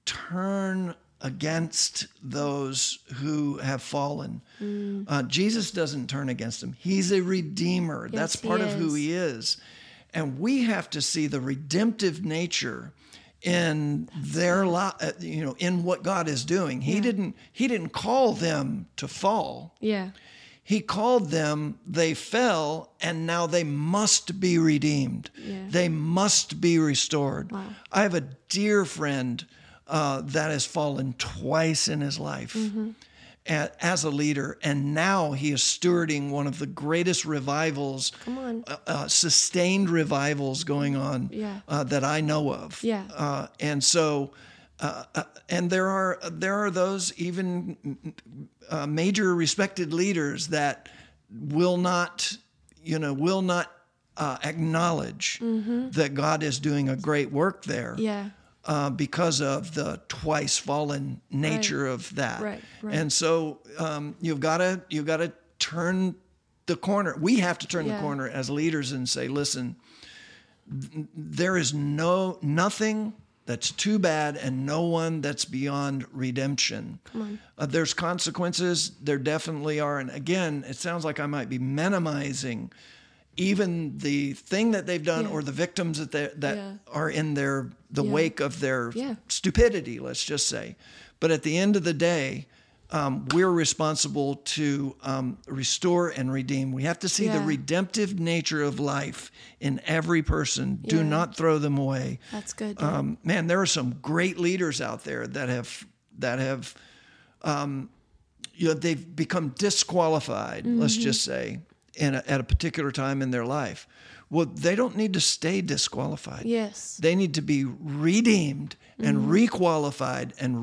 turn against those who have fallen. Mm. Uh, Jesus doesn't turn against them. He's a redeemer. Yes, That's part of is. who he is. And we have to see the redemptive nature in their life, you know, in what God is doing. He yeah. didn't, he didn't call them to fall. Yeah. He called them, they fell, and now they must be redeemed. Yeah. They must be restored. Wow. I have a dear friend Uh, that has fallen twice in his life mm-hmm. a, as a leader. And now he is stewarding one of the greatest revivals, Come on. Uh, uh, sustained revivals going on yeah. uh, that I know of. Yeah. Uh, and so, uh, uh, and there are, there are those even uh, major respected leaders that will not, you know, will not uh, acknowledge mm-hmm. that God is doing a great work there. Yeah. Uh, because of the twice fallen nature right. of that. Right, right. And so um, you've got to you've got to turn the corner. We have to turn yeah. the corner as leaders and say, listen, th- there is no nothing that's too bad and no one that's beyond redemption. Come on. Uh, there's consequences. There definitely are. And again, it sounds like I might be minimizing even the thing that they've done yeah. or the victims that they, that yeah. are in their the yeah. wake of their yeah. stupidity, let's just say. But at the end of the day, um, we're responsible to um, restore and redeem. We have to see yeah. the redemptive nature of life in every person. Do yeah. not throw them away. That's good. Um, man, there are some great leaders out there that have that have, um, you know, they've become disqualified. Mm-hmm. Let's just say. In a, at a particular time in their life. Well, they don't need to stay disqualified. Yes. They need to be redeemed and mm-hmm. requalified and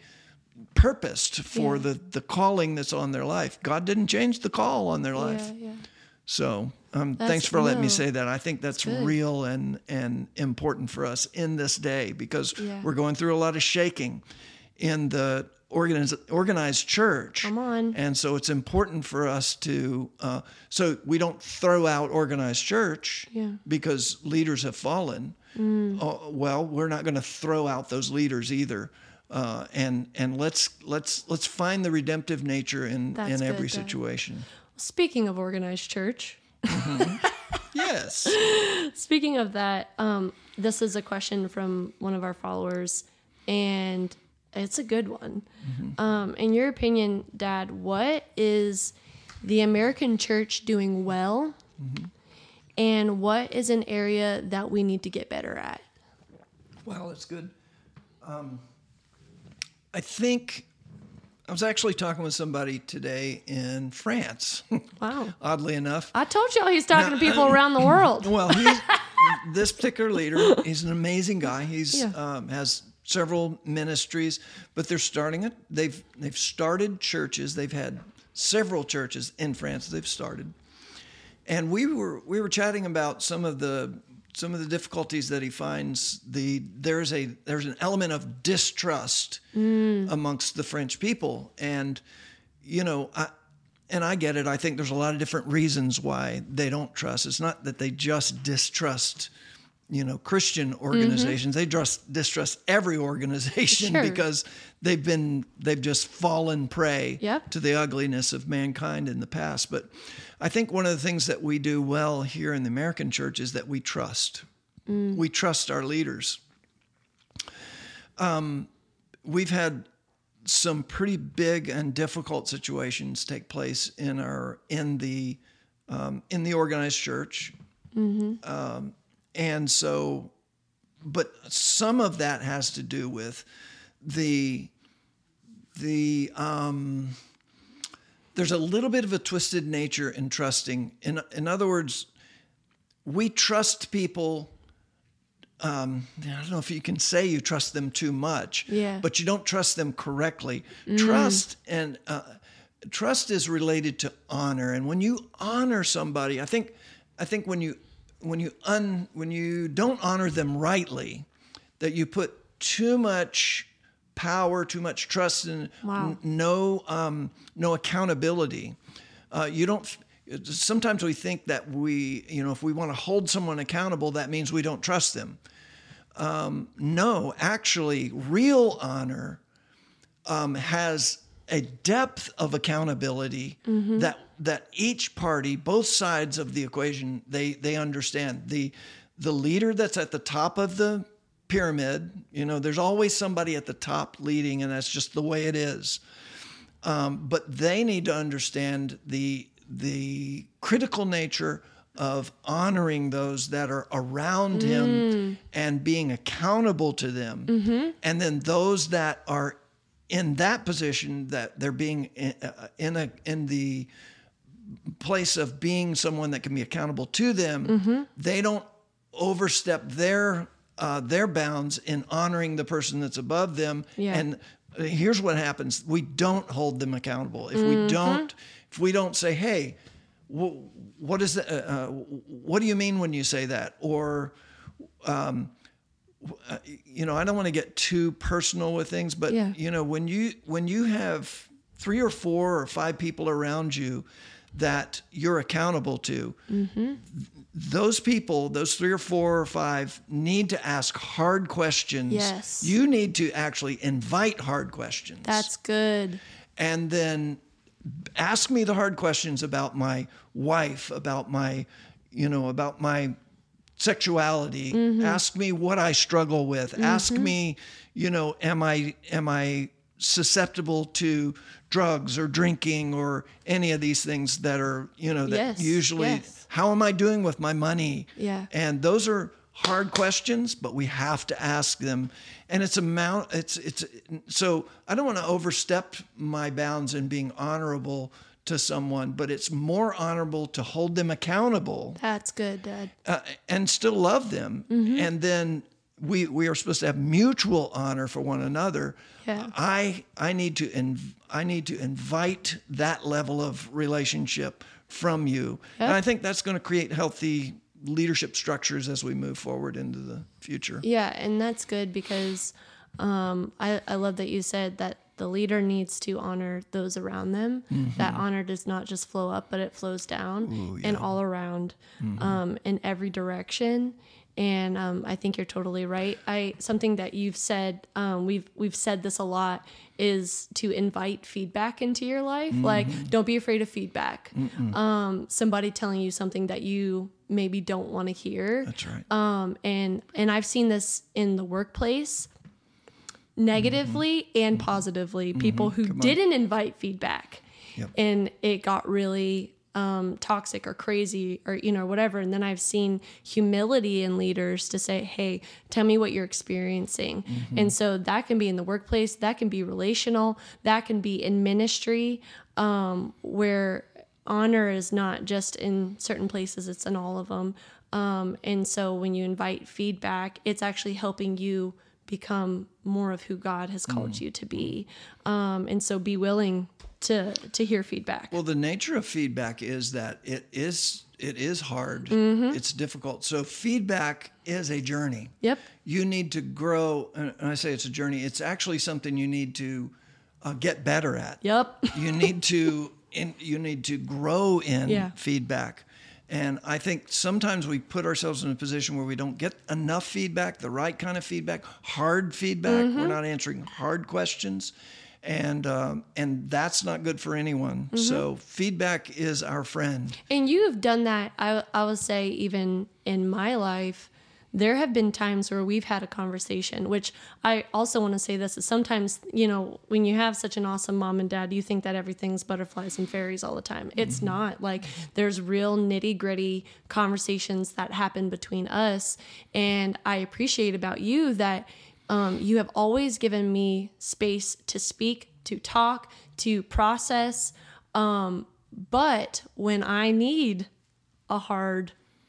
repurposed for yeah. the, the calling that's on their life. God didn't change the call on their life. Yeah, yeah. So um, thanks for letting no, me say that. I think that's, that's real and, and important for us in this day because yeah. we're going through a lot of shaking in the organized organized church. Come on. And so it's important for us to uh, so we don't throw out organized church Yeah. because leaders have fallen. Mm. Uh, well, we're not going to throw out those leaders either. Uh, and and let's let's let's find the redemptive nature in That's in good, every Dad. situation. Speaking of organized church, Yes. speaking of that, um, this is a question from one of our followers, and it's a good one. Mm-hmm. Um, in your opinion, Dad, what is the American church doing well, Mm-hmm. and what is an area that we need to get better at? Well, it's good. Um, I think I was actually talking with somebody today in France. Wow. Oddly enough. I told y'all he's talking Now, to people around the world. Well, he's, this particular leader, he's an amazing guy. He's Yeah. um, has several ministries, but they're starting it. They've they've started churches. They've had several churches in France. They've started, and we were we were chatting about some of the some of the difficulties that he finds. The there's a there's an element of distrust mm. amongst the French people, and you know I. And I get it. I think there's a lot of different reasons why they don't trust. It's not that they just distrust, you know, Christian organizations. Mm-hmm. They just distrust every organization Sure. because they've been they've just fallen prey Yep. to the ugliness of mankind in the past. But I think one of the things that we do well here in the American church is that we trust. Mm. We trust our leaders. Um, we've had some pretty big and difficult situations take place in our in the um, in the organized church, mm-hmm. um, and so, but some of that has to do with the the um, there's a little bit of a twisted nature in trusting. In in other words, we trust people. Um, I don't know if you can say you trust them too much, yeah. but you don't trust them correctly. Mm. Trust and uh, trust is related to honor, and when you honor somebody, I think, I think when you when you un when you don't honor them rightly, that you put too much power, too much trust, and wow. n- no um, no accountability. Uh, you don't. Sometimes we think that we, you know, if we want to hold someone accountable, that means we don't trust them. Um, no, actually, real honor um, has a depth of accountability mm-hmm. that that each party, both sides of the equation, they they understand. The the leader that's at the top of the pyramid, you know, there's always somebody at the top leading, and that's just the way it is. Um, but they need to understand the the critical nature of honoring those that are around mm. him and being accountable to them. Mm-hmm. And then those that are in that position, that they're being in, uh, in a in the place of being someone that can be accountable to them, mm-hmm. they don't overstep their uh, their bounds in honoring the person that's above them. Yeah. And here's what happens. We don't hold them accountable. If mm-hmm. we don't If we don't say, "Hey, wh- what is that? Uh, what do you mean when you say that?" Or, um, uh, you know, I don't want to get too personal with things, but yeah. you know, when you when you have three or four or five people around you that you're accountable to, mm-hmm. those people, those three or four or five, need to ask hard questions. Yes, you need to actually invite hard questions. That's good. And then ask me the hard questions about my wife, about my, you know, about my sexuality. Mm-hmm. Ask me what I struggle with. Mm-hmm. Ask me, you know, am I am I susceptible to drugs or drinking or any of these things that are, you know, that yes. usually, yes. how am I doing with my money? Yeah. And those are hard questions, but we have to ask them. And it's amount, it's, it's, so I don't want to overstep my bounds in being honorable to someone, but it's more honorable to hold them accountable. That's good, Dad. Uh, and still love them. Mm-hmm. And then we, we are supposed to have mutual honor for one another. Yeah. I, I need to, inv- I need to invite that level of relationship from you. Yep. And I think that's going to create healthy leadership structures as we move forward into the future. Yeah, and that's good because um, I, I love that you said that the leader needs to honor those around them. Mm-hmm. That honor does not just flow up, but it flows down Ooh, yeah. and all around, mm-hmm. um, in every direction. And um, I think you're totally right. I something that you've said, um, we've we've said this a lot, is to invite feedback into your life. Mm-hmm. Like, don't be afraid of feedback. Um, somebody telling you something that you maybe don't want to hear. That's right. Um, and and I've seen this in the workplace, negatively mm-hmm. and positively. Mm-hmm. People who didn't invite feedback, yep. and it got really Um, toxic or crazy or, you know, whatever. And then I've seen humility in leaders to say, hey, tell me what you're experiencing. Mm-hmm. And so that can be in the workplace, that can be relational, that can be in ministry, um, where honor is not just in certain places, it's in all of them. Um, and so when you invite feedback, it's actually helping you become more of who God has called mm. you to be. Um, and so be willing to to hear feedback. Well, the nature of feedback is that it is it is hard. Mm-hmm. It's difficult. So feedback is a journey. Yep. You need to grow, and I say it's a journey. It's actually something you need to uh, get better at. Yep. You need to in, you need to grow in yeah. feedback. And I think sometimes we put ourselves in a position where we don't get enough feedback, the right kind of feedback, hard feedback. Mm-hmm. We're not answering hard questions. And um, and that's not good for anyone. Mm-hmm. So feedback is our friend. And you have done that, I, I would say, even in my life. There have been times where we've had a conversation, which I also want to say this, is sometimes, you know, when you have such an awesome mom and dad, you think that everything's butterflies and fairies all the time. It's mm-hmm. not. Like, there's real nitty gritty conversations that happen between us. And I appreciate about you that um, you have always given me space to speak, to talk, to process. Um, but when I need a hard,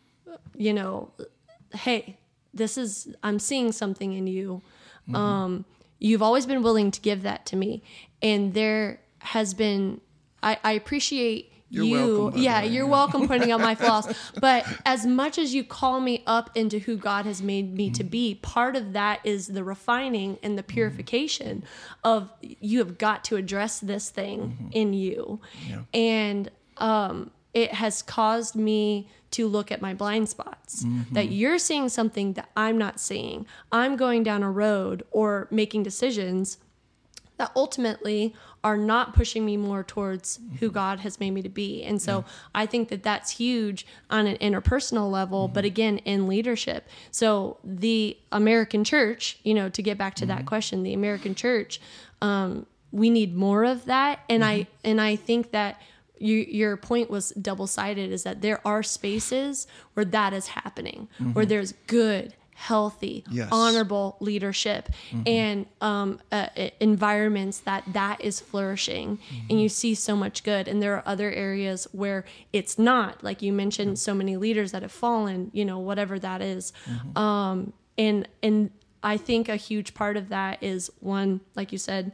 you know, hey, this is, I'm seeing something in you. Mm-hmm. Um, you've always been willing to give that to me. And there has been, I, I appreciate you're you. Welcome, yeah, you're welcome pointing out my flaws. But as much as you call me up into who God has made me mm-hmm. to be, part of that is the refining and the purification mm-hmm. of, you have got to address this thing mm-hmm. in you. Yeah. And um, it has caused me to look at my blind spots, mm-hmm. that you're seeing something that I'm not seeing. I'm going down a road or making decisions that ultimately are not pushing me more towards mm-hmm. who God has made me to be. And so yeah. I think that that's huge on an interpersonal level, mm-hmm. but again, in leadership. So the American church, you know, to get back to mm-hmm. that question, the American church, um, we need more of that. And mm-hmm. I, and I think that You, your point was double-sided, is that there are spaces where that is happening, mm-hmm. where there's good, healthy, yes. honorable leadership mm-hmm. and um, uh, environments that that is flourishing, mm-hmm. and you see so much good. And there are other areas where it's not, like you mentioned, mm-hmm. so many leaders that have fallen, you know, whatever that is. Mm-hmm. Um, and, and I think a huge part of that is, one, like you said,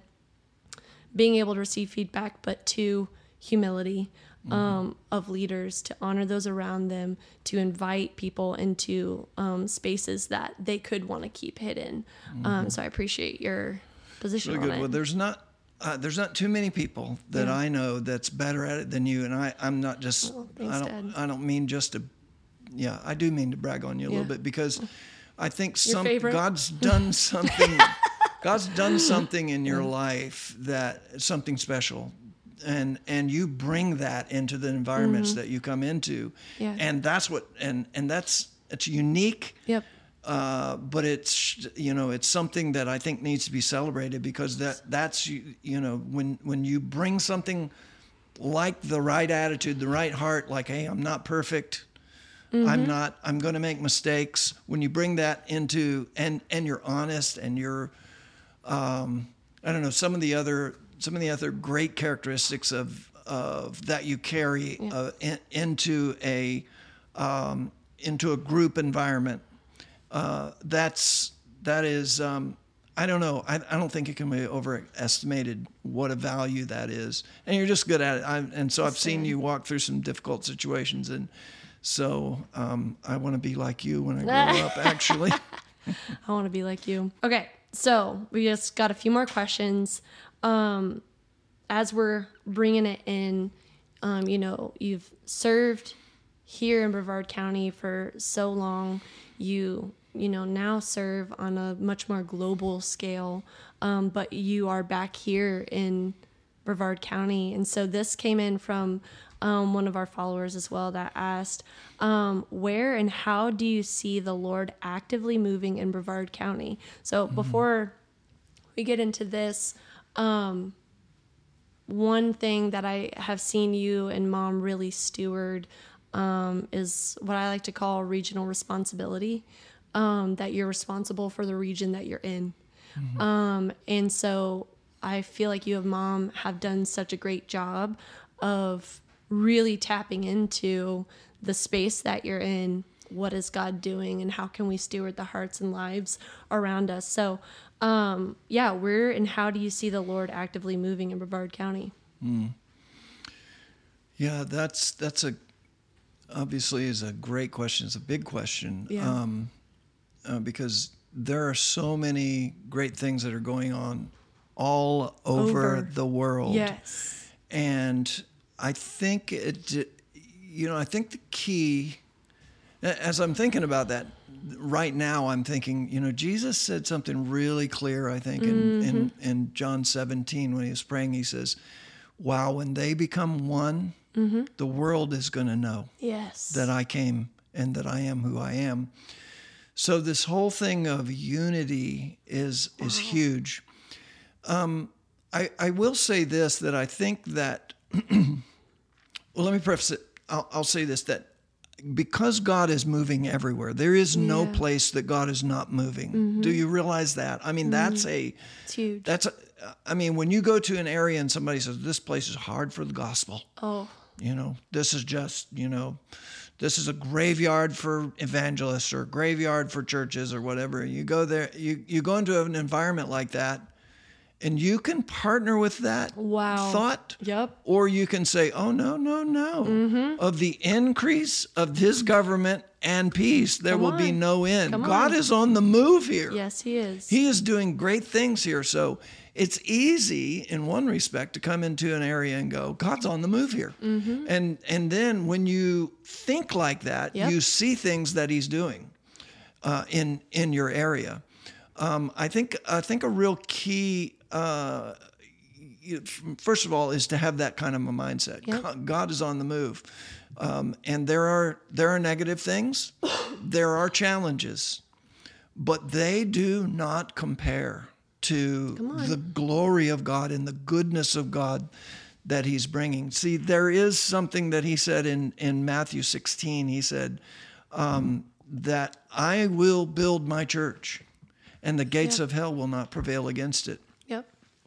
being able to receive feedback, but two, humility um, mm-hmm. of leaders, to honor those around them, to invite people into um, spaces that they could want to keep hidden. Mm-hmm. Um, so I appreciate your position really on good. it. Well, there's not uh, there's not too many people that yeah. I know that's better at it than you. And I I'm not just oh, thanks, I don't Dad. I don't mean just to yeah I do mean to brag on you a yeah. little bit, because I think Your some favorite? God's done something God's done something in your life, that something special. And and you bring that into the environments mm-hmm. that you come into, yeah. and that's what and and that's it's unique. Yep. Uh, but it's you know it's something that I think needs to be celebrated, because that that's you you know when when you bring something like the right attitude, the right heart, like, hey, I'm not perfect. Mm-hmm. I'm not. I'm going to make mistakes. When you bring that into and and you're honest and you're, um, I don't know, some of the other. Some of the other great characteristics of of that you carry yeah. uh, in, into a um, into a group environment. Uh, that's that is um, I don't know. I, I don't think it can be overestimated what a value that is. And you're just good at it. I, and so I've seen you walk through some difficult situations, and so um, I want to be like you when I grow up. Actually, I want to be like you. Okay, so we just got a few more questions. um, as we're bringing it in, um, you know, you've served here in Brevard County for so long. You, you know, now serve on a much more global scale, um, but you are back here in Brevard County. And so this came in from um, one of our followers as well that asked, um, where and how do you see the Lord actively moving in Brevard County? So mm-hmm. before we get into this, um, one thing that I have seen you and Mom really steward um, is what I like to call regional responsibility, um, that you're responsible for the region that you're in. Mm-hmm. Um, and so I feel like you and Mom have done such a great job of really tapping into the space that you're in. What is God doing, and how can we steward the hearts and lives around us? So, um, yeah, where and how do you see the Lord actively moving in Brevard County? Mm. Yeah, that's that's a obviously is a great question. It's a big question, yeah. um, uh, because there are so many great things that are going on all over, over. the world. Yes, and I think it, you know, I think the key, as I'm thinking about that right now, I'm thinking, you know, Jesus said something really clear, I think, in, mm-hmm. in, in John seventeen, when he was praying, he says, wow, when they become one, mm-hmm. the world is going to know yes. that I came and that I am who I am. So this whole thing of unity is, wow. is huge. Um, I, I will say this, that I think that, well, let me preface it. I'll, I'll say this, that because God is moving everywhere, there is yeah. no place that God is not moving. Mm-hmm. Do you realize that? I mean, mm-hmm. that's a, it's huge. That's a, I mean, when you go to an area and somebody says, this place is hard for the gospel. Oh, you know, this is just, you know, this is a graveyard for evangelists or a graveyard for churches or whatever. You go there, you, you go into an environment like that, and you can partner with that wow. thought. Yep. Or you can say, oh, no, no, no. Mm-hmm. Of the increase of his government and peace, there Come will on. be no end. Come God on. is on the move here. Yes, he is. He is doing great things here. So it's easy, in one respect, to come into an area and go, God's on the move here. Mm-hmm. And, and then when you think like that, yep. you see things that he's doing uh, in, in your area. Um, I think I think a real key, uh, first of all, is to have that kind of a mindset. Yep. God is on the move, um, and there are there are negative things, there are challenges, but they do not compare to the glory of God and the goodness of God that He's bringing. See, there is something that He said in in Matthew sixteen. He said um, that I will build my church, and the gates yep. of hell will not prevail against it. Yep.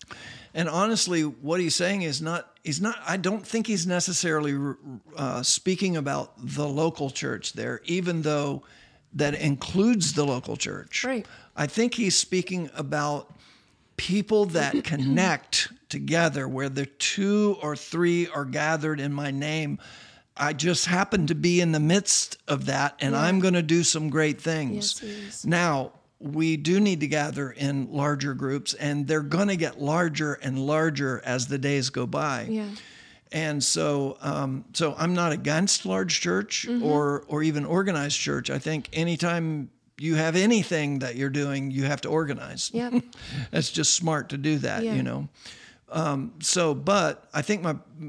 And honestly, what he's saying is not, he's not, I don't think he's necessarily uh, speaking about the local church there, even though that includes the local church. Right. I think he's speaking about people that connect together, where the two or three are gathered in my name. I just happen to be in the midst of that, and yeah. I'm going to do some great things. Yes, he is. Now, we do need to gather in larger groups, and they're going to get larger and larger as the days go by. Yeah. And so, um, so I'm not against large church mm-hmm. or or even organized church. I think anytime you have anything that you're doing, you have to organize. Yeah. It's just smart to do that, yeah. you know. Um, so, but I think my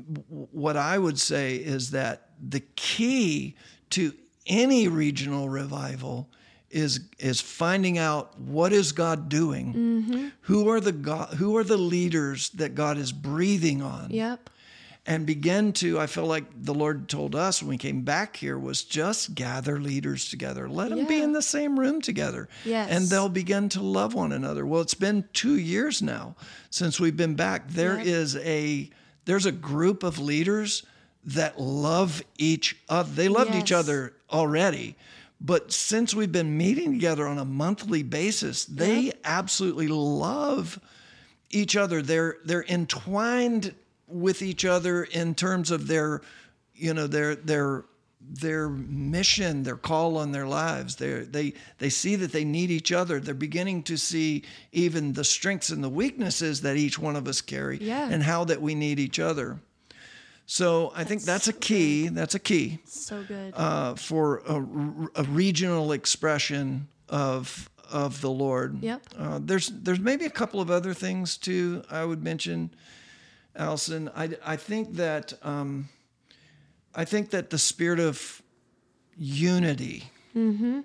what I would say is that the key to any regional revival is is finding out what is God doing, mm-hmm. who are the God, who are the leaders that God is breathing on, yep, and begin to. I feel like the Lord told us when we came back here was just gather leaders together, let them yeah. be in the same room together, yes, and they'll begin to love one another. Well, it's been two years now since we've been back. There yep. is a there's a group of leaders that love each other. They loved yes. each other already. But since we've been meeting together on a monthly basis, they yep. absolutely love each other. They're they're entwined with each other in terms of their, you know, their their their mission, their call on their lives. They they they see that they need each other. They're beginning to see even the strengths and the weaknesses that each one of us carry, Yeah. and how that we need each other. So I think that's a key. That's a key So good. uh, for a, a regional expression of of the Lord. Yep. Uh, there's there's maybe a couple of other things too I would mention, Allison. I I think that. Um, I think that the spirit of unity, Mm-hmm.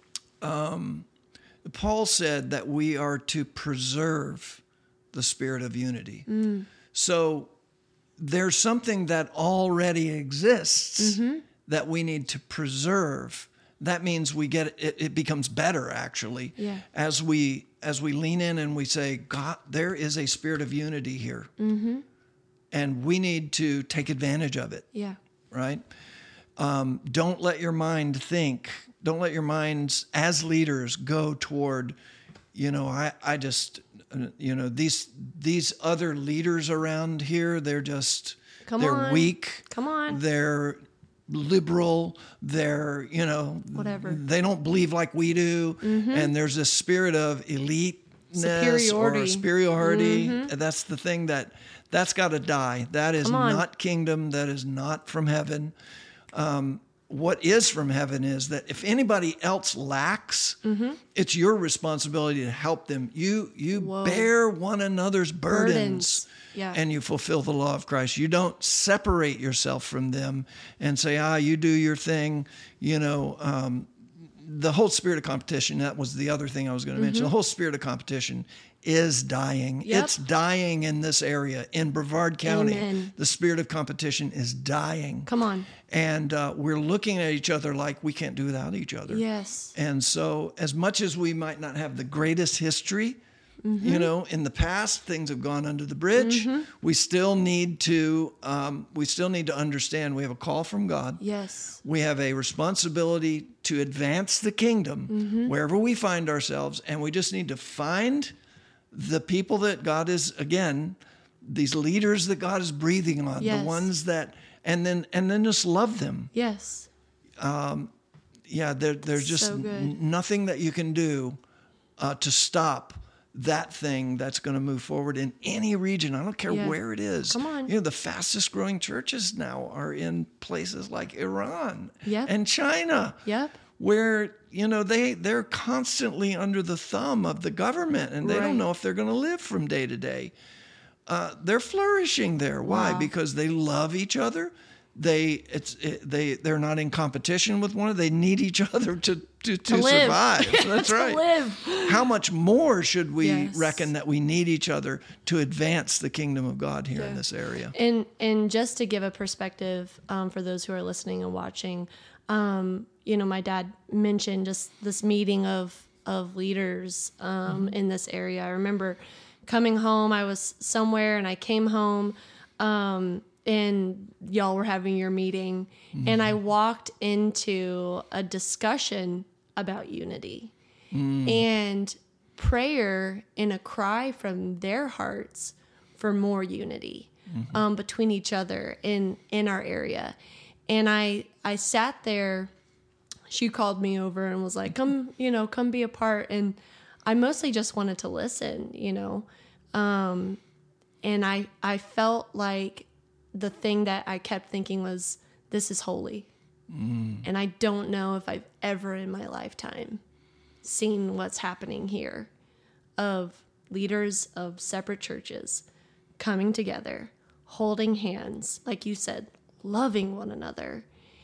um, Paul said that we are to preserve the spirit of unity. Mm. So there's something that already exists Mm-hmm. that we need to preserve. That means we get it, it becomes better actually Yeah. as we as we lean in and we say, God, there is a spirit of unity here, Mm-hmm. and we need to take advantage of it. Yeah. Right? Um, don't let your mind think, don't let your minds as leaders go toward, you know, I, I just, uh, you know, these, these other leaders around here, they're just, Come they're on. weak. Come on. They're liberal. They're, you know, Whatever. they don't believe like we do. And there's this spirit of eliteness Superiority. or superiority. And that's the thing that, that's got to die. That is Come on. not kingdom. That is not from heaven. Um, what is from heaven is that if anybody else lacks, Mm-hmm. it's your responsibility to help them. You you Whoa. bear one another's burdens, Burdens. Yeah. and you fulfill the law of Christ. You don't separate yourself from them and say, ah, you do your thing. You know, um, the whole spirit of competition, that was the other thing I was going to mention. The whole spirit of competition is dying. Yep. It's dying in this area. In Brevard County, Amen. the spirit of competition is dying. Come on. And uh, we're looking at each other like we can't do without each other. Yes. And so as much as we might not have the greatest history, Mm-hmm. you know, in the past, things have gone under the bridge. We still need to, um, we still need to understand we have a call from God. Yes. We have a responsibility to advance the kingdom Mm-hmm. wherever we find ourselves. And we just need to find the people that God is, again, these leaders that God is breathing on, Yes. the ones that, and then, and then just love them. Yes. Yeah, there, there's just So good. n- nothing that you can do uh, to stop that thing that's going to move forward in any region. I don't care Yeah. where it is. Come on. You know, the fastest growing churches now are in places like Iran Yep. and China, Yep. where, you know, they, they're constantly under the thumb of the government, and they Right. don't know if they're going to live from day to day. Uh, they're flourishing there. Why? Wow. Because they love each other. They it's it, they they're not in competition with one another. They need each other to to, to, live. survive. That's To right. live. How much more should we Yes. reckon that we need each other to advance the kingdom of God here in Yeah. this area? And and just to give a perspective um, for those who are listening and watching, um, you know, my dad mentioned just this meeting of of leaders um, in this area. I remember coming home. I was somewhere, and I came home, um, and y'all were having your meeting, and I walked into a discussion about unity and prayer and a cry from their hearts for more unity um, between each other in in our area. And I I sat there. She called me over and was like, "Come, you know, come be a part." And I mostly just wanted to listen, you know. Um, and I I felt like the thing that I kept thinking was, "This is holy," and I don't know if I've ever in my lifetime seen what's happening here, of leaders of separate churches coming together, holding hands, like you said, loving one another,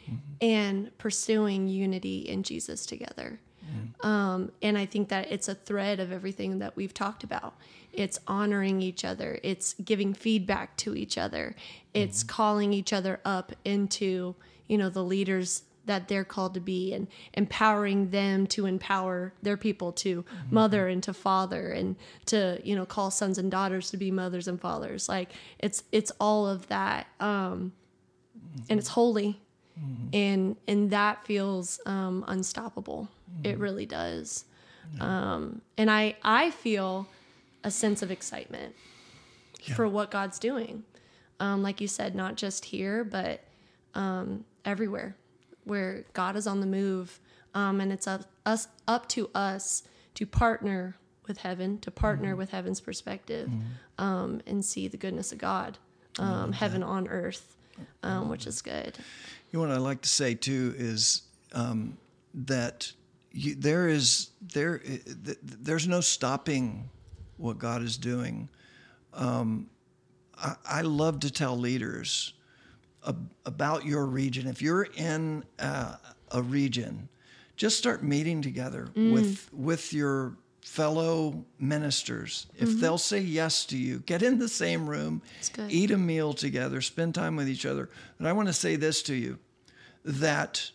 and pursuing unity in Jesus together. Um, and I think that it's a thread of everything that we've talked about. It's honoring each other. It's giving feedback to each other. It's calling each other up into, you know, the leaders that they're called to be, and empowering them to empower their people to mother and to father, and to, you know, call sons and daughters to be mothers and fathers. Like it's, it's all of that. Um, and it's holy. And, and that feels, um, unstoppable. It really does. Um, and I, I feel a sense of excitement for what God's doing. Um, like you said, not just here, but, um, everywhere. where God is on the move, um, and it's up, us, up to us to partner with heaven, to partner mm-hmm. with heaven's perspective, mm-hmm. um, and see the goodness of God, um, heaven that. on earth, um, which is good. You know what I like to say too is um, that you, there is there there's no stopping what God is doing. Um, I, I love to tell leaders ab- about your region. If you're in uh, a region, just start meeting together mm. with with your fellow ministers. If mm-hmm. they'll say yes to you, get in the same room, eat a meal together, spend time with each other. And I want to say this to you, that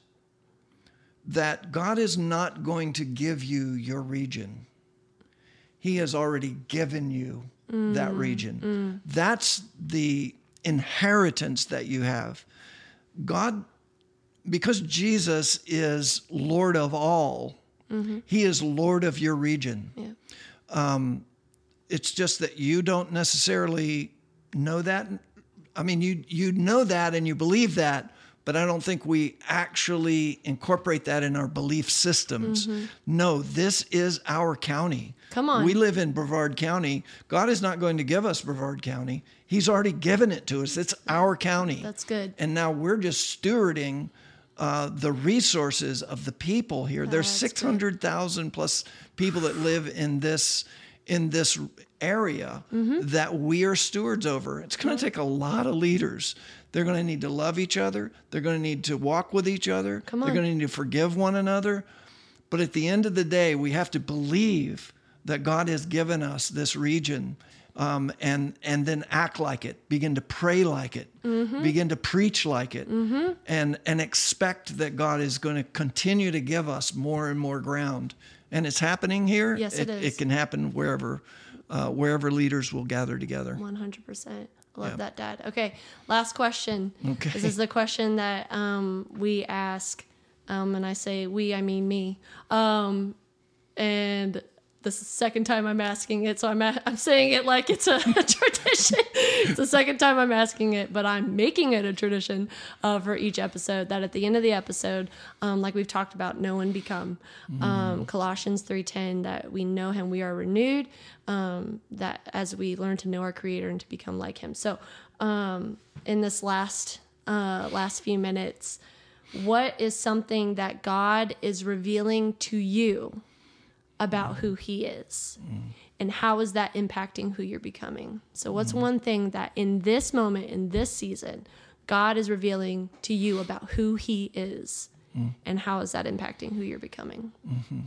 that God is not going to give you your region. He has already given you mm. that region. Mm. That's the inheritance that you have. God, because Jesus is Lord of all, mm-hmm. He is Lord of your region. Yeah. Um, it's just that you don't necessarily know that. I mean, you you know that and you believe that, but I don't think we actually incorporate that in our belief systems. Mm-hmm. No, this is our county. Come on. We live in Brevard County. God is not going to give us Brevard County. He's already given it to us. It's our county. That's good. And now we're just stewarding uh, the resources of the people here. Oh, There's six hundred thousand plus people that live in this in this area mm-hmm. that we are stewards over. It's going to take a lot of leaders. They're going to need to love each other. They're going to need to walk with each other. Come on. They're going to need to forgive one another. But at the end of the day, we have to believe that God has given us this region, um, and and then act like it, begin to pray like it, mm-hmm. begin to preach like it, mm-hmm. and and expect that God is going to continue to give us more and more ground. And it's happening here. Yes, it, it is. It can happen wherever uh, wherever leaders will gather together. one hundred percent. I love yeah. that, Dad. Okay, last question. Okay. This is the question that um, we ask, um, and I say we, I mean me. Um, and this is the second time I'm asking it, so I'm a- I'm saying it like it's a, a tradition. It's the second time I'm asking it, but I'm making it a tradition uh, for each episode, that at the end of the episode, um, like we've talked about, know and become. Mm. Um, Colossians three ten, that we know him, we are renewed, um, that as we learn to know our Creator and to become like him. So um, in this last uh, last few minutes, what is something that God is revealing to you about who he is, mm. and how is that impacting who you're becoming? So what's mm. one thing that in this moment, in this season, God is revealing to you about who he is, mm. and how is that impacting who you're becoming? Mm-hmm.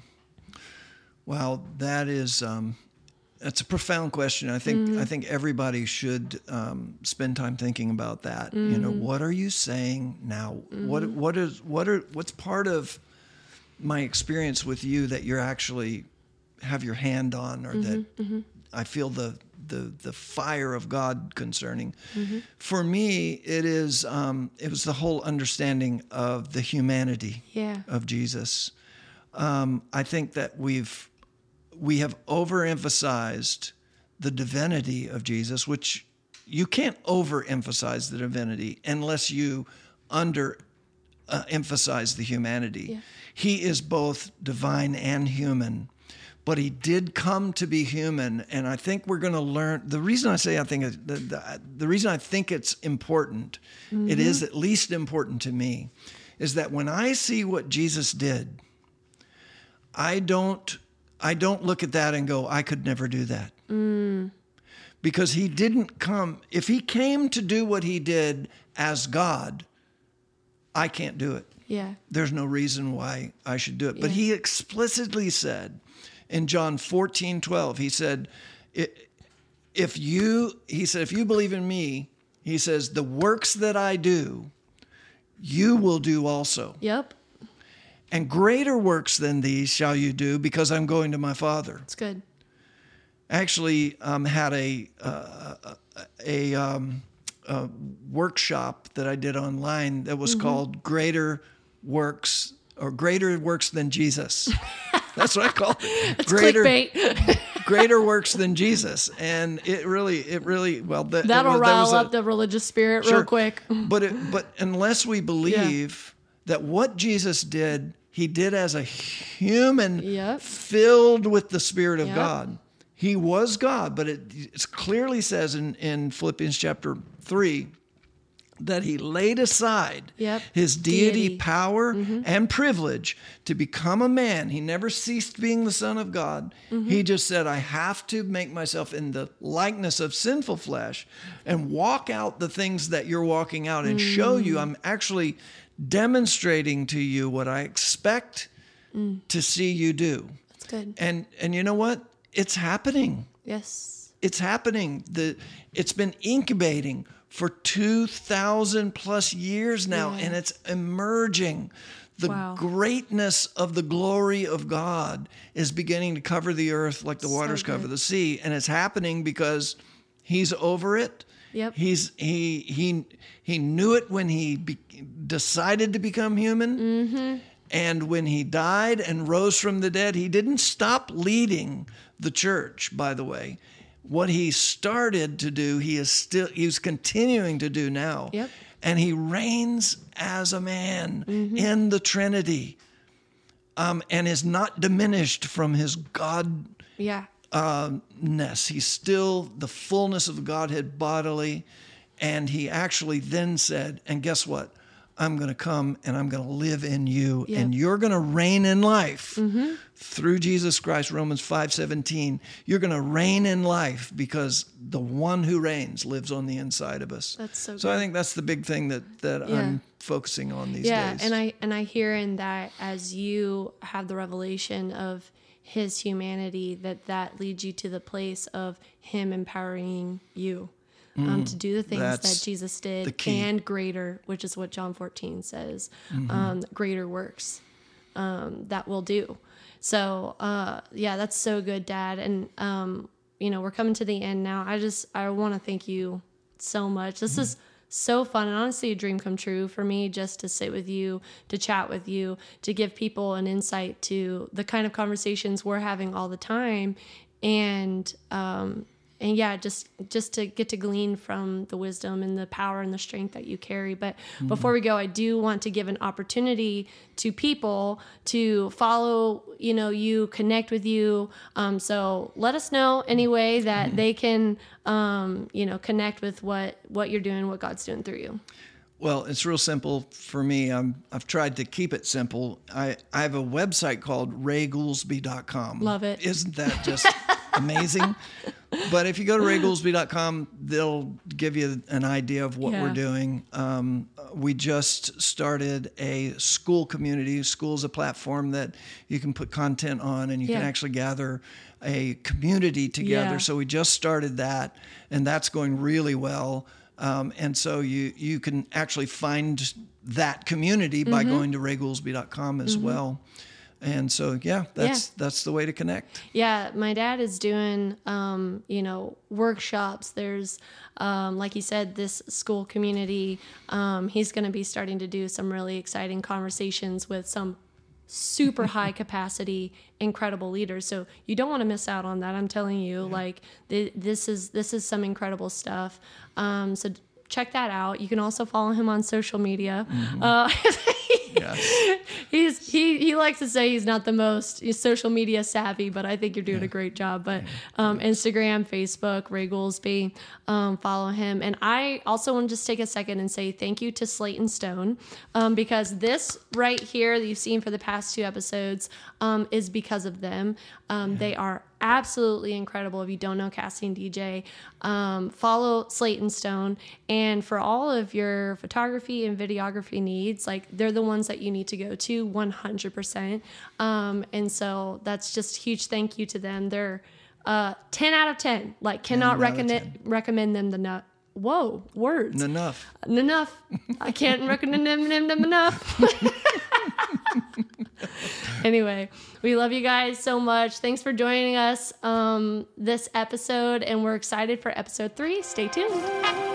Well, that is, um, that's a profound question. I think, mm-hmm. I think everybody should um, spend time thinking about that. Mm-hmm. You know, what are you saying now? Mm-hmm. What, what is, what are, what's part of my experience with you that you're actually have your hand on, or mm-hmm, that mm-hmm. I feel the, the, the fire of God concerning. Mm-hmm. For me, it is, um, it was the whole understanding of the humanity yeah. of Jesus. Um, I think that we've, we have overemphasized the divinity of Jesus, which you can't overemphasize the divinity unless you under uh, emphasize the humanity. Yeah. He is both divine and human, but he did come to be human. And I think we're going to learn. The reason I say I think the, the, the reason I think it's important, mm-hmm. it is at least important to me, is that when I see what Jesus did, I don't I don't look at that and go, I could never do that. Mm. Because he didn't come. If he came to do what he did as God, I can't do it. Yeah. There's no reason why I should do it. But yeah. he explicitly said in John fourteen twelve, he said, if you, he said, if you believe in me, he says, the works that I do, you will do also. Yep. And greater works than these shall you do, because I'm going to my Father. That's good. I actually um, had a, uh, a, um, a workshop that I did online that was mm-hmm. called Greater Works, or Greater Works Than Jesus. That's what I call it. It's greater, clickbait. Greater works than Jesus. And it really, it really, well, the, that'll was, rile that up a, the religious spirit sure, real quick. But it, but unless we believe that what Jesus did, he did as a human Yep. filled with the Spirit of Yep. God. He was God, but it, it clearly says in, in Philippians chapter three that he laid aside Yep. his deity, Deity. power and privilege to become a man. He never ceased being the Son of God. He just said, I have to make myself in the likeness of sinful flesh and walk out the things that you're walking out and show you I'm actually demonstrating to you what I expect to see you do. That's good. And and you know what? It's happening. Yes. It's happening. The it's been incubating for two thousand plus years now, Yeah. and it's emerging. The Wow. greatness of the glory of God is beginning to cover the earth like the So waters cover good. the sea, and it's happening because he's over it. Yep. He's he he he knew it when he be, decided to become human. Mm-hmm. And when he died and rose from the dead, he didn't stop leading the church, by the way. What he started to do, he is still he's continuing to do now. Yep. And he reigns as a man Mm-hmm. in the Trinity. Um, and is not diminished from his God Yeah. ness. He's still the fullness of the Godhead bodily. And he actually then said, and guess what? I'm going to come and I'm going to live in you, Yep. and you're going to reign in life through Jesus Christ. Romans five seventeen. You're going to reign in life because the one who reigns lives on the inside of us. That's so So I good. think that's the big thing that that Yeah. I'm focusing on these Yeah, days. and I and I hear in that as you have the revelation of his humanity, that that leads you to the place of him empowering you um, to do the things that's that Jesus the did key. and greater, which is what John fourteen says, um, greater works um, that will do. So uh, yeah, that's so good, Dad. And um, you know, we're coming to the end now. I just I want to thank you so much. This is so fun and honestly a dream come true for me, just to sit with you, to chat with you, to give people an insight to the kind of conversations we're having all the time. And um, and yeah, just just to get to glean from the wisdom and the power and the strength that you carry. But before we go, I do want to give an opportunity to people to follow, you know, you, connect with you. Um, so let us know any way that they can, um, you know, connect with what, what you're doing, what God's doing through you. Well, it's real simple for me. I'm, I've tried to keep it simple. I, I have a website called ray goolsby dot com. Love it. Isn't that just amazing? But if you go to ray goolsby dot com, they'll give you an idea of what Yeah. we're doing. Um, we just started a school community. School is a platform that you can put content on, and you Yeah. can actually gather a community together. Yeah. So we just started that, and that's going really well. Um, and so you you can actually find that community by Mm-hmm. going to ray goolsby dot com as well. And so, yeah, that's Yeah. that's the way to connect. Yeah, my dad is doing, um, you know, workshops. There's, um, like you said, this school community. Um, he's going to be starting to do some really exciting conversations with some super high capacity, incredible leaders. So you don't want to miss out on that. I'm telling you, like th- this is this is some incredible stuff. Um, so check that out. You can also follow him on social media. Uh, Yes. He's he he likes to say he's not the most he's social media savvy, but I think you're doing a great job. But um, Instagram, Facebook, Ray Goolsby, um, follow him. And I also want to just take a second and say thank you to Slate and Stone, um, because this right here that you've seen for the past two episodes um, is because of them. Um, They are absolutely incredible. If you don't know Cassie and D J, um, follow Slate and Stone. And for all of your photography and videography needs, like they're the ones that you need to go to one hundred percent. Um, and so that's just huge thank you to them. They're uh, ten out of ten. Like cannot out of recommend recommend them the nut. Whoa, words. Enough. Enough. I can't recommend them, them, them enough. Anyway, we love you guys so much. Thanks for joining us um, this episode, and we're excited for episode three. Stay tuned.